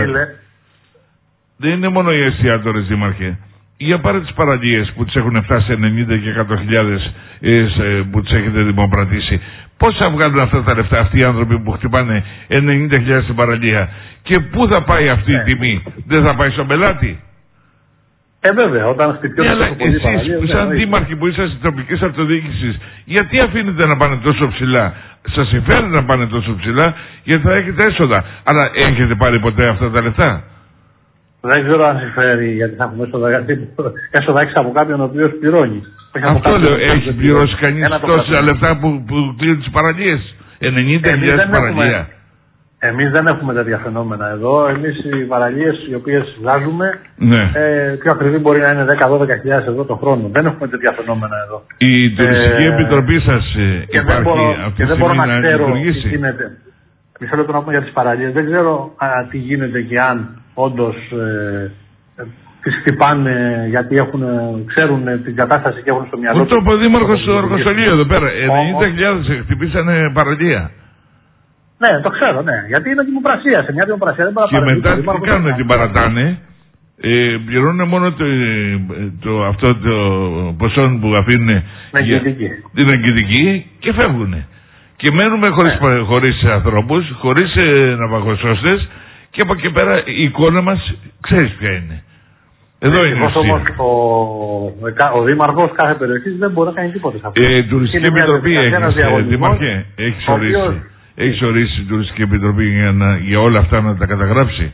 Speaker 1: δεν είναι μόνο οι εστιατόρες, δήμαρχε. Για πάρε τις παραλίες που τις έχουν φτάσει ενενήντα και εκατό χιλιάδες ε, που τις έχετε δημοπρατήσει. Πώς θα βγάλουν αυτά τα λεφτά αυτοί οι άνθρωποι που χτυπάνε ενενήντα χιλιάδες στην παραλία? Και πού θα πάει αυτή η τιμή? Δεν θα πάει στον πελάτη?
Speaker 2: Ε, βέβαια, όταν χτυπιώνει
Speaker 1: yeah, τόσο πολύ παραλία. Εσείς, σαν δήμαρχοι που είσαστε της τοπικής αυτοδιοίκησης, γιατί αφήνετε να πάνε τόσο ψηλά? Σας συμφέρει να πάνε τόσο ψηλά, γιατί θα έχετε έσοδα. Αλλά έχετε πάρει ποτέ αυτά τα λεφτά?
Speaker 2: Δεν ξέρω αν συμφέρει, γιατί θα έχουμε έσοδα. Γιατί έσοδα έχεις από κάποιον ο οποίος πληρώνει.
Speaker 1: Αυτό λέω, έχει πληρώσει κανείς τόσα λεφτά που, που κλείνουν τις παραλίες? ενενήντα χιλιάδες παραλία.
Speaker 2: Εμείς δεν έχουμε τέτοια φαινόμενα εδώ. Εμείς οι παραλίες οι οποίες βγάζουμε,
Speaker 1: ναι,
Speaker 2: ε, πιο ακριβή μπορεί να είναι δέκα με δώδεκα χιλιάδες ευρώ το χρόνο. Δεν έχουμε τέτοια φαινόμενα εδώ.
Speaker 1: Η τουριστική ε, επιτροπή σας ε,
Speaker 2: και
Speaker 1: υπάρχει
Speaker 2: μπορώ,
Speaker 1: αυτή
Speaker 2: και
Speaker 1: τη
Speaker 2: δεν μπορώ να,
Speaker 1: να
Speaker 2: ξέρω τι γίνεται. Μισό λεπτό να πούμε για τις παραλίες. Δεν ξέρω α, τι γίνεται και αν όντως ε, ε, τις χτυπάνε γιατί έχουν, ξέρουν την κατάσταση και έχουν στο μυαλό τους.
Speaker 1: Το είπε ο Δήμαρχος στο Αργοσολείο εδώ πέρα. ενενήντα χιλιάδες χτυπήσανε παραλία.
Speaker 2: Ναι, το ξέρω, ναι. Γιατί είναι δημοπρασία. Σε μια δημοπρασία δεν μπορεί
Speaker 1: να
Speaker 2: παραδείξει.
Speaker 1: Και μετά τι κάνουν, την παρατάνε, ε, πληρώνουν μόνο το, το, αυτό το ποσό που αφήνουν για την εγκυντική και φεύγουν. Και μένουμε χωρίς, ναι, χωρίς ανθρώπους, χωρίς ε, ναυαγοσώστες, και από εκεί πέρα η εικόνα μας ξέρεις ποια είναι. Εδώ ε, είναι
Speaker 2: όμως ο, ο Δήμαρχος κάθε περιοχής δεν μπορεί να κάνει τίποτα σε αυτό.
Speaker 1: Ε, τουριστική επιτροπή έχεις, Δήμαρχε, έχεις ορίσει. Έχεις ορίσει την Τουριστική Επιτροπή για, να, για όλα αυτά να τα καταγράψει?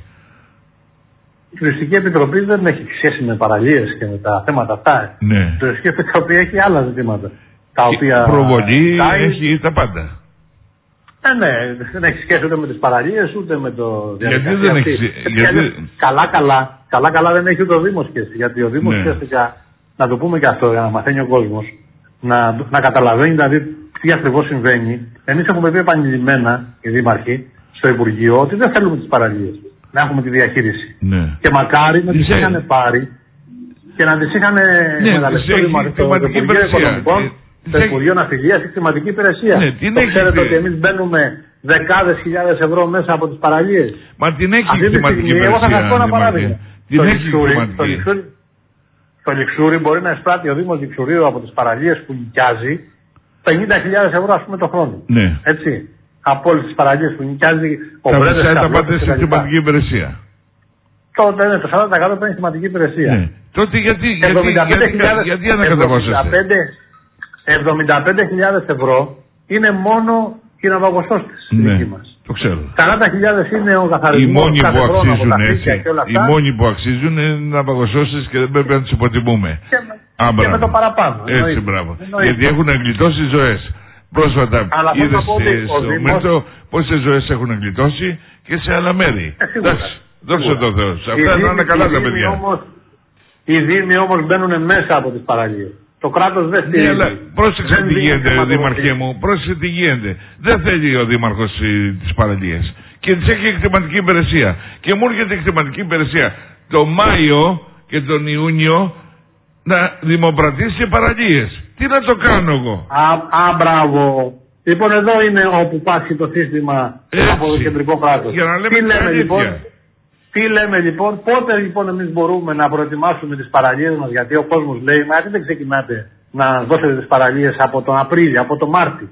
Speaker 2: Η Τουριστική Επιτροπή δεν έχει σχέση με παραλίες και με τα θέματα αυτά.
Speaker 1: Ναι.
Speaker 2: Η Τουριστική Επιτροπή έχει άλλα ζητήματα. Τα
Speaker 1: και
Speaker 2: οποία
Speaker 1: προβολή τάει, έχει τα πάντα.
Speaker 2: Ε, ναι, δεν έχει σχέση ούτε με τις παραλίες ούτε με το
Speaker 1: διαδικασία. Γιατί δεν έχει γιατί...
Speaker 2: Καλά, καλά, καλά, καλά δεν έχει ούτε ο Δήμος σχέση. Γιατί ο Δήμος ναι. ουσιαστικά, να το πούμε και αυτό για να μαθαίνει ο κόσμος, να, να καταλαβαίνει δηλαδή τι ακριβώς συμβαίνει. Εμείς έχουμε πει επανειλημμένα, οι δήμαρχοι, στο Υπουργείο, ότι δεν θέλουμε τις παραλίες. Να έχουμε τη διαχείριση.
Speaker 1: Ναι.
Speaker 2: Και μακάρι να τις είχαν πάρει και να τις είχαν
Speaker 1: ναι,
Speaker 2: μεταλλευτεί στο Υπουργείο Οικονομικών, στο Υπουργείο Ναυτιλίας και Κλιματική Υπηρεσία.
Speaker 1: Ναι, την
Speaker 2: το
Speaker 1: έχεις
Speaker 2: ξέρετε ότι εμείς μπαίνουμε δεκάδες χιλιάδες ευρώ μέσα από τις παραλίες?
Speaker 1: Μα την έχει η Κλιματική Υπηρεσία.
Speaker 2: Εγώ θα σας πω ένα παράδειγμα.
Speaker 1: Την έχει η Κλιματική.
Speaker 2: Στο Λιξούρι μπορεί να εισπράττει ο Δήμος Λιξουρίου από τις παραλίες που νοικιάζει πενήντα χιλιάδες ευρώ, ας πούμε, το χρόνο.
Speaker 1: Ναι.
Speaker 2: Έτσι. Από όλες τις παραλίες που νοικιάζει ο Μπρέντες.
Speaker 1: Τα τα πάτε στην κλιματική υπηρεσία.
Speaker 2: Τότε ναι, το σαράντα τοις εκατό παίρνει κλιματική υπηρεσία.
Speaker 1: Ναι. Τότε γιατί, γιατί, γιατί, γιατί ανακαταβάσαστε.
Speaker 2: εβδομήντα πέντε χιλιάδες ευρώ είναι μόνο η ναυαγοσώστης στη
Speaker 1: ναι,
Speaker 2: δική μας.
Speaker 1: το ξέρω.
Speaker 2: σαράντα χιλιάδες είναι ο καθαρισμός.
Speaker 1: Οι μόνοι που αξίζουν έτσι, οι μόνοι που αξίζουν είναι ναυαγοσώστες και δεν πρέπει να τους υποτιμούμε.
Speaker 2: Και, Α, και με το παραπάνω.
Speaker 1: Έτσι, εννοείται. Μπράβο. Εννοείται. Γιατί έχουν γλιτώσει ζωές. Πρόσφατα είδες στο Μέσο πόσες ζωές έχουν γλιτώσει και σε άλλα μέρη.
Speaker 2: Ε,
Speaker 1: δώσε το Θεό. Αυτά να είναι καλά τα παιδιά.
Speaker 2: Όμως, οι δήμοι όμως μπαίνουν μέσα από τις παραλίες. Το κράτος δεν στηρίζει. Ναι, αλλά
Speaker 1: πρόσεξε τι γίνεται, Δήμαρχέ μου. Πρόσεξε τι γίνεται. Δεν θέλει ο Δήμαρχος τις παραλίες. Και τις έχει εκτιματική υπηρεσία. Και μου έρχεται η εκτιματική υπηρεσία το Μάιο και τον Ιούνιο να δημοπρατήσει παραλίες. Τι να το κάνω εγώ.
Speaker 2: Α, α μπράβο. Λοιπόν, εδώ είναι όπου υπάρχει το σύστημα έτσι, από το κεντρικό κράτος.
Speaker 1: Για να λέμε
Speaker 2: τι λέμε λοιπόν. Τι λέμε λοιπόν, πότε λοιπόν εμείς μπορούμε να προετοιμάσουμε τις παραλίες μας, γιατί ο κόσμος λέει, μα γιατί δεν ξεκινάτε να δώσετε τις παραλίες από τον Απρίλιο, από τον Μάρτιο.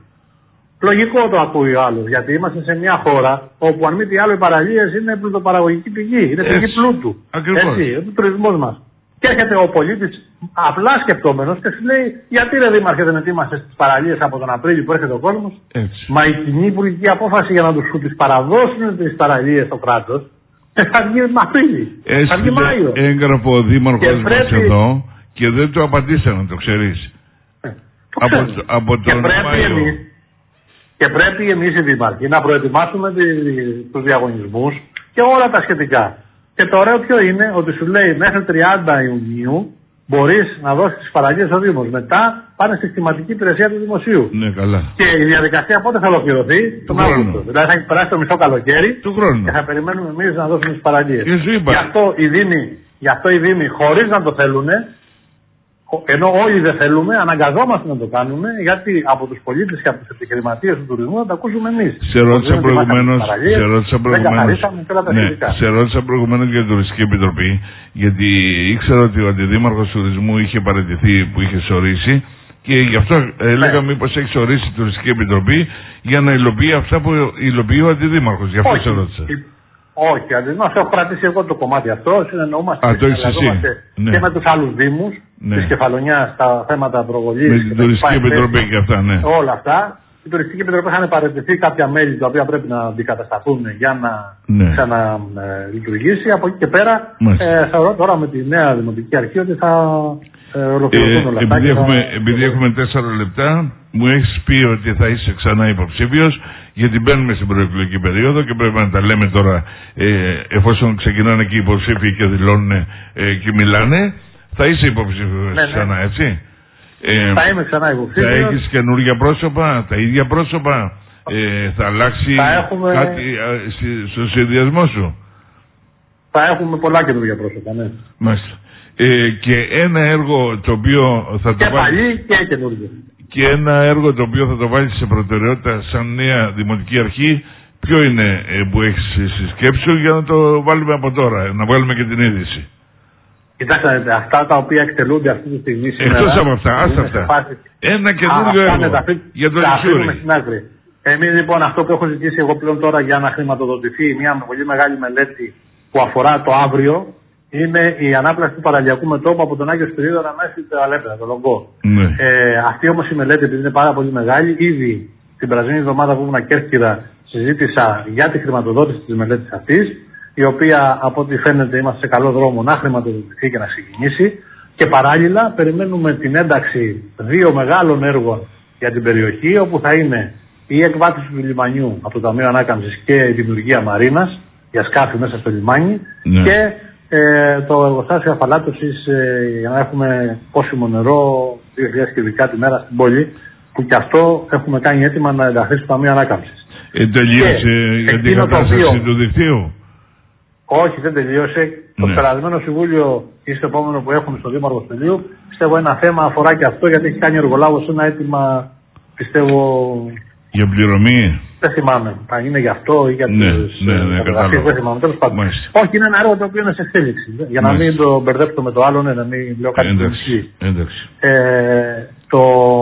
Speaker 2: Λογικό το ακούει ο άλλος, γιατί είμαστε σε μια χώρα όπου αν μη τι άλλο οι παραλίες είναι πλουτοπαραγωγική πηγή, είναι πηγή πλούτου.
Speaker 1: Ακριβώς.
Speaker 2: Έτσι, ο τουρισμός μας. Και έρχεται ο πολίτης απλά σκεπτόμενος και σου λέει, γιατί ρε Δήμαρχε δεν ετοίμασε τις παραλίες από τον Απρίλιο που έρχεται ο κόσμος.
Speaker 1: Έτσι.
Speaker 2: Μα η κοινή υπουργική απόφαση για να τους τις παραδώσουν τις παραλίες στο κράτος. Θα βγει Απρίλιο. Θα βγει Μάιο.
Speaker 1: Έγγραφο ο Δήμαρχος μας πρέπει... εδώ και δεν το απαντήσανε, το ξέρεις.
Speaker 2: Ε, το
Speaker 1: από, το, από τον
Speaker 2: και πρέπει
Speaker 1: Μάιο.
Speaker 2: Εμείς, και πρέπει εμείς οι Δήμαρχοι να προετοιμάσουμε τους διαγωνισμούς και όλα τα σχετικά. Και το ωραίο ποιο είναι, ότι σου λέει μέχρι τριάντα Ιουνίου μπορείς να δώσεις τις παραλίες στο Δήμος. Μετά πάνε στη κλιματική υπηρεσία του Δημοσίου.
Speaker 1: Ναι, καλά.
Speaker 2: Και η διαδικασία πότε θα ολοκληρωθεί? Τον Αύγουστο. Δηλαδή θα έχει περάσει το μισό καλοκαίρι
Speaker 1: του χρόνου.
Speaker 2: Και θα περιμένουμε εμείς να δώσουμε τις παραλίες.
Speaker 1: Γι'
Speaker 2: αυτό οι Δήμοι, γι' αυτό οι Δήμοι χωρίς να το θέλουν, ενώ όλοι δεν θέλουμε, αναγκαζόμαστε να το κάνουμε, γιατί από τους πολίτες και από τους επιχειρηματίες του τουρισμού θα τα ακούσουμε εμείς.
Speaker 1: Σε ρώτησα προηγουμένως, σε ρώτησα προηγουμένως, ναι, σε ρώτησα προηγουμένως για την Τουριστική Επιτροπή, γιατί ήξερα ότι ο Αντιδήμαρχος Τουρισμού είχε παραιτηθεί που είχε ορίσει και γι' αυτό έλεγα ναι. μήπως έχει ορίσει η Τουριστική Επιτροπή για να υλοποιεί αυτά που υλοποιεί ο Αντιδήμαρχος. Γι' αυτό
Speaker 2: όχι,
Speaker 1: σε ρώτησα.
Speaker 2: όχι, αντιδήμαρχος, έχω κρατήσει εγώ το κομμάτι αυτό, συνεννοούμαστε
Speaker 1: Α, το ναι.
Speaker 2: και με τους άλλους Δήμους. Ναι. Της Κεφαλονιάς, στα θέματα προβολής.
Speaker 1: Με την Τουριστική Επιτροπή και αυτά, ναι.
Speaker 2: Όλα αυτά. Η Τουριστική Επιτροπή είχαν παραιτηθεί κάποια μέλη τα οποία πρέπει να αντικατασταθούν για να ναι. ξαναλειτουργήσει. Ε, Από εκεί και πέρα ε, θεωρώ τώρα με τη νέα Δημοτική Αρχή ότι θα ε, ολοκληρωθούν ε, όλα αυτά.
Speaker 1: Επειδή, έχουμε,
Speaker 2: θα...
Speaker 1: επειδή έχουμε τέσσερα λεπτά, μου έχεις πει ότι θα είσαι ξανά υποψήφιος, γιατί μπαίνουμε στην προεκλογική περίοδο και πρέπει να τα λέμε τώρα ε, εφόσον ξεκινάνε και οι υποψήφοι και δηλώνουν ε, και μιλάνε. Θα είσαι υποψήφιος ναι, ναι. ξανά, έτσι.
Speaker 2: Ε, θα είμαι ξανά υποψήφιος.
Speaker 1: Θα έχεις καινούργια πρόσωπα, τα ίδια πρόσωπα. Ε, θα αλλάξει
Speaker 2: θα έχουμε...
Speaker 1: κάτι στο συνδυασμό σου.
Speaker 2: Θα έχουμε πολλά καινούργια πρόσωπα, ναι.
Speaker 1: Μάλιστα. Ε, και ένα έργο το οποίο θα
Speaker 2: και
Speaker 1: το βάλεις...
Speaker 2: παλιοί και καινούργιο.
Speaker 1: Και ένα έργο το οποίο θα το βάλεις σε προτεραιότητα σαν νέα Δημοτική Αρχή, ποιο είναι ε, που έχεις στη σκέψη σου για να το βάλουμε από τώρα, να βγάλουμε και την είδηση.
Speaker 2: Κοιτάξτε, αυτά τα οποία εκτελούνται αυτή τη στιγμή σήμερα...
Speaker 1: Εκτός από αυτά, άστα αυτά. Φάση... Ένα καινούργιο έργο τα, για το Λυσούρι.
Speaker 2: Εμείς λοιπόν αυτό που έχω ζητήσει εγώ πλέον τώρα για να χρηματοδοτηθεί μια πολύ μεγάλη μελέτη που αφορά το αύριο είναι η ανάπλαση του παραλιακού μετώπου από τον Άγιο Σπυρίδωνα μέχρι το Αλέπεδα, το Λογκό. Ναι. Ε, αυτή όμως η μελέτη, επειδή είναι πάρα πολύ μεγάλη, ήδη την περασμένη εβδομάδα που ήμουν Κέρκυρα συζήτησα για τη χρηματοδότηση της μελέτης αυτής, η οποία από ό,τι φαίνεται είμαστε σε καλό δρόμο να χρηματοδοτηθεί και να ξεκινήσει. Και παράλληλα περιμένουμε την ένταξη δύο μεγάλων έργων για την περιοχή, όπου θα είναι η εκβάθυνση του λιμανιού από το Ταμείο Ανάκαμψης και η δημιουργία μαρίνας για σκάφη μέσα στο λιμάνι, ναι. και ε, το εργοστάσιο αφαλάτωσης ε, για να έχουμε πόσιμο νερό δύο χιλιάδες κυβικά τη μέρα στην πόλη, που και αυτό έχουμε κάνει έτοιμα να ενταχθεί στο Ταμείο Ανάκαμψης.
Speaker 1: Ε, τελείωσε για την κατάσταση του δικτύου.
Speaker 2: Όχι, δεν τελείωσε. Ναι. Το περασμένο συμβούλιο ή στο επόμενο που έχουμε στο Δήμο Αργοστελείου, πιστεύω ένα θέμα αφορά και αυτό, γιατί έχει κάνει ο εργολάβος ένα αίτημα, πιστεύω.
Speaker 1: Για πληρωμή.
Speaker 2: Δεν θυμάμαι. Αν είναι για αυτό ή για
Speaker 1: ναι, τις ναι, ναι,
Speaker 2: εργασίες, δεν θυμάμαι. Τέλος πάντων. Όχι, είναι ένα έργο το οποίο είναι σε εξέλιξη. Για να μην το μπερδέψω με το άλλο, ναι, να μην λέω κάτι
Speaker 1: εντάξει, εντάξει.
Speaker 2: Ε, Το,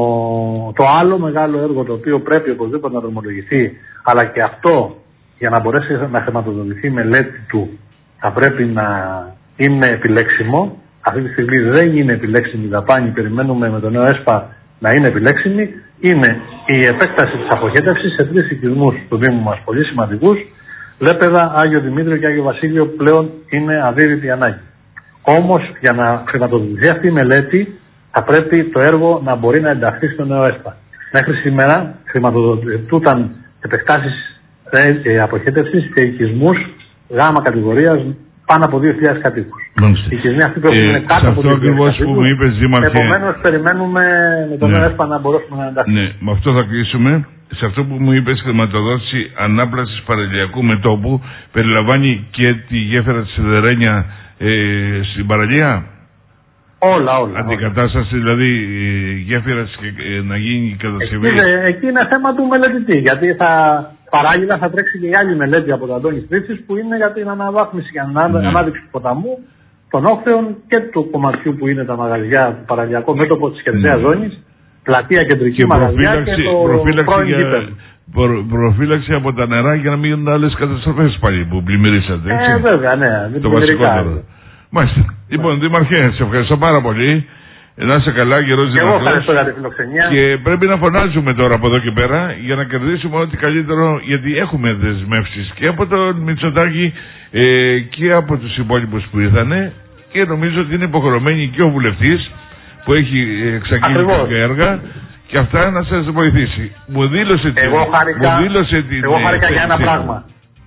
Speaker 2: το άλλο μεγάλο έργο το οποίο πρέπει οπωσδήποτε να δρομολογηθεί, αλλά και αυτό για να μπορέσει να χρηματοδοτηθεί η μελέτη του θα πρέπει να είναι επιλέξιμο. Αυτή τη στιγμή δεν είναι επιλέξιμη η δαπάνη, περιμένουμε με το νέο ΕΣΠΑ να είναι επιλέξιμη. Είναι η επέκταση της αποχέτευσης σε τρεις οικισμούς του Δήμου μας, πολύ σημαντικούς. Λέπεδα, Άγιο Δημήτριο και Άγιο Βασίλειο πλέον είναι αδύρυτη ανάγκη. Όμως για να χρηματοδοτηθεί αυτή η μελέτη θα πρέπει το έργο να μπορεί να ενταχθεί στο νέο ΕΣΠΑ. Μέχρι σήμερα χρηματοδοτούνταν επεκτάσεις ε, αποχέτευσης σε οικισμούς γάμα κατηγορίας πάνω από δύο χιλιάδες κατοίκους. Οι οικισμοί αυτοί πρέπει να είναι κάτω από δύο χιλιάδες κατοίκους. Επομένως περιμένουμε με το νέο ΕΣΠΑ να μπορέσουμε να ενταχθούμε.
Speaker 1: Ναι, με αυτό θα κλείσουμε. Σε αυτό που μου είπες, χρηματοδότηση ανάπλασης παραλιακού μετώπου περιλαμβάνει και τη γέφυρα της Σιδερένια ε, στην παραλία.
Speaker 2: Όλα, όλα.
Speaker 1: Αντικατάσταση, όλα. Δηλαδή γέφυρας και ε, να γίνει η κατασκευή.
Speaker 2: Εκεί, εκεί είναι θέμα του μελετητή. Γιατί θα, παράλληλα θα τρέξει και η άλλη μελέτη από τον Αντώνη Στρίτσης που είναι για την αναβάθμιση και ανα, ναι. ανάδειξη του ποταμού, των όχθεων και του κομματιού που είναι τα μαγαζιά, το παραλιακό μέτωπο της χερσαίας ναι. ζώνης, πλατεία κεντρική και μαγαζιά και το πρώην γήπεδο.
Speaker 1: Προ, προφύλαξη από τα νερά για να μην γίνουν άλλες καταστροφές πάλι που πλημμυρίσατε. Έτσι.
Speaker 2: Ε, βέβαια, ναι.
Speaker 1: Το βασικότερο. Μάλιστα. Ναι. Λοιπόν, Δήμαρχε, σε ευχαριστώ πάρα πολύ. Να είσαι καλά, γερός δυνατός.
Speaker 2: Εγώ ευχαριστώ για τη φιλοξενία.
Speaker 1: Και πρέπει να φωνάζουμε τώρα από εδώ και πέρα για να κερδίσουμε ό,τι καλύτερο, γιατί έχουμε δεσμεύσεις και από τον Μητσοτάκη ε, και από τους υπόλοιπους που ήρθανε. Και νομίζω ότι είναι υποχρεωμένοι και ο βουλευτής που έχει εξαγγείλει κάποια έργα. Και αυτά να σας βοηθήσει. Μου δήλωσε την...
Speaker 2: Εγώ χάρηκα,
Speaker 1: μου δήλωσε την,
Speaker 2: εγώ χάρηκα για ένα
Speaker 1: την...
Speaker 2: πράγμα.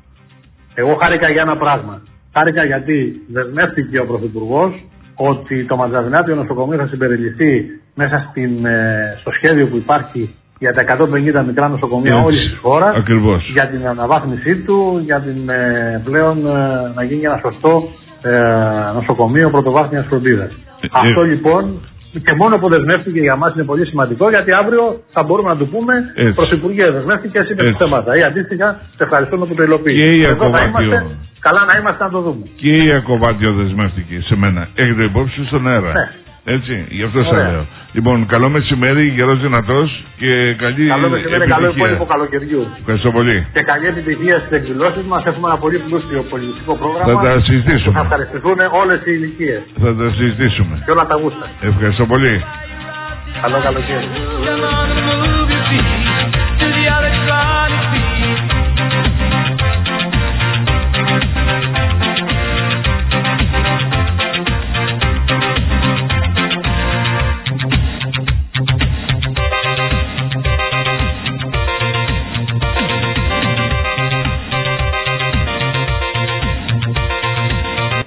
Speaker 2: Εγώ χάρηκα για ένα πράγμα. Χάρηκα γιατί δεσμεύτηκε ο Πρωθυπουργός ότι το Ματζαβινάτιο νοσοκομείο θα συμπεριληφθεί μέσα στην, στο σχέδιο που υπάρχει για τα εκατόν πενήντα μικρά νοσοκομεία όλης της χώρας.
Speaker 1: Ακριβώς.
Speaker 2: Για την αναβάθμισή του, για την πλέον να γίνει ένα σωστό ε, νοσοκομείο πρωτοβάθμιας φροντίδας. Ε, Αυτό ε... λοιπόν... Και μόνο που δεσμεύτηκε για μας είναι πολύ σημαντικό, γιατί αύριο θα μπορούμε να του πούμε Πρωθυπουργέ, δεσμεύτηκε, εσύ είπε θέματα. Ή αντίστοιχα, σε ευχαριστούμε που το υλοποιείς.
Speaker 1: Και η Ακοβάτιο.
Speaker 2: Καλά να είμαστε να το δούμε.
Speaker 1: Και η Ακοβάτιο δεσμεύτηκε σε μένα. Έχετε υπόψη στον αέρα.
Speaker 2: Ναι.
Speaker 1: Έτσι, γι' αυτό σας λέω. Λοιπόν, καλό μεσημέρι, γερός δυνατός και καλή
Speaker 2: Καλό μεσημέρι, καλό υπόλοιπο καλοκαιριού.
Speaker 1: Ευχαριστώ πολύ.
Speaker 2: Και καλή επιτυχία στις εκδηλώσεις μας. Έχουμε ένα πολύ πλούσιο πολιτιστικό πρόγραμμα.
Speaker 1: Θα τα συζητήσουμε.
Speaker 2: Θα ευχαριστηθούν όλες οι ηλικίες.
Speaker 1: Θα τα συζητήσουμε.
Speaker 2: Και όλα τα γούστα.
Speaker 1: Ευχαριστώ πολύ.
Speaker 2: Καλό καλοκαίρι.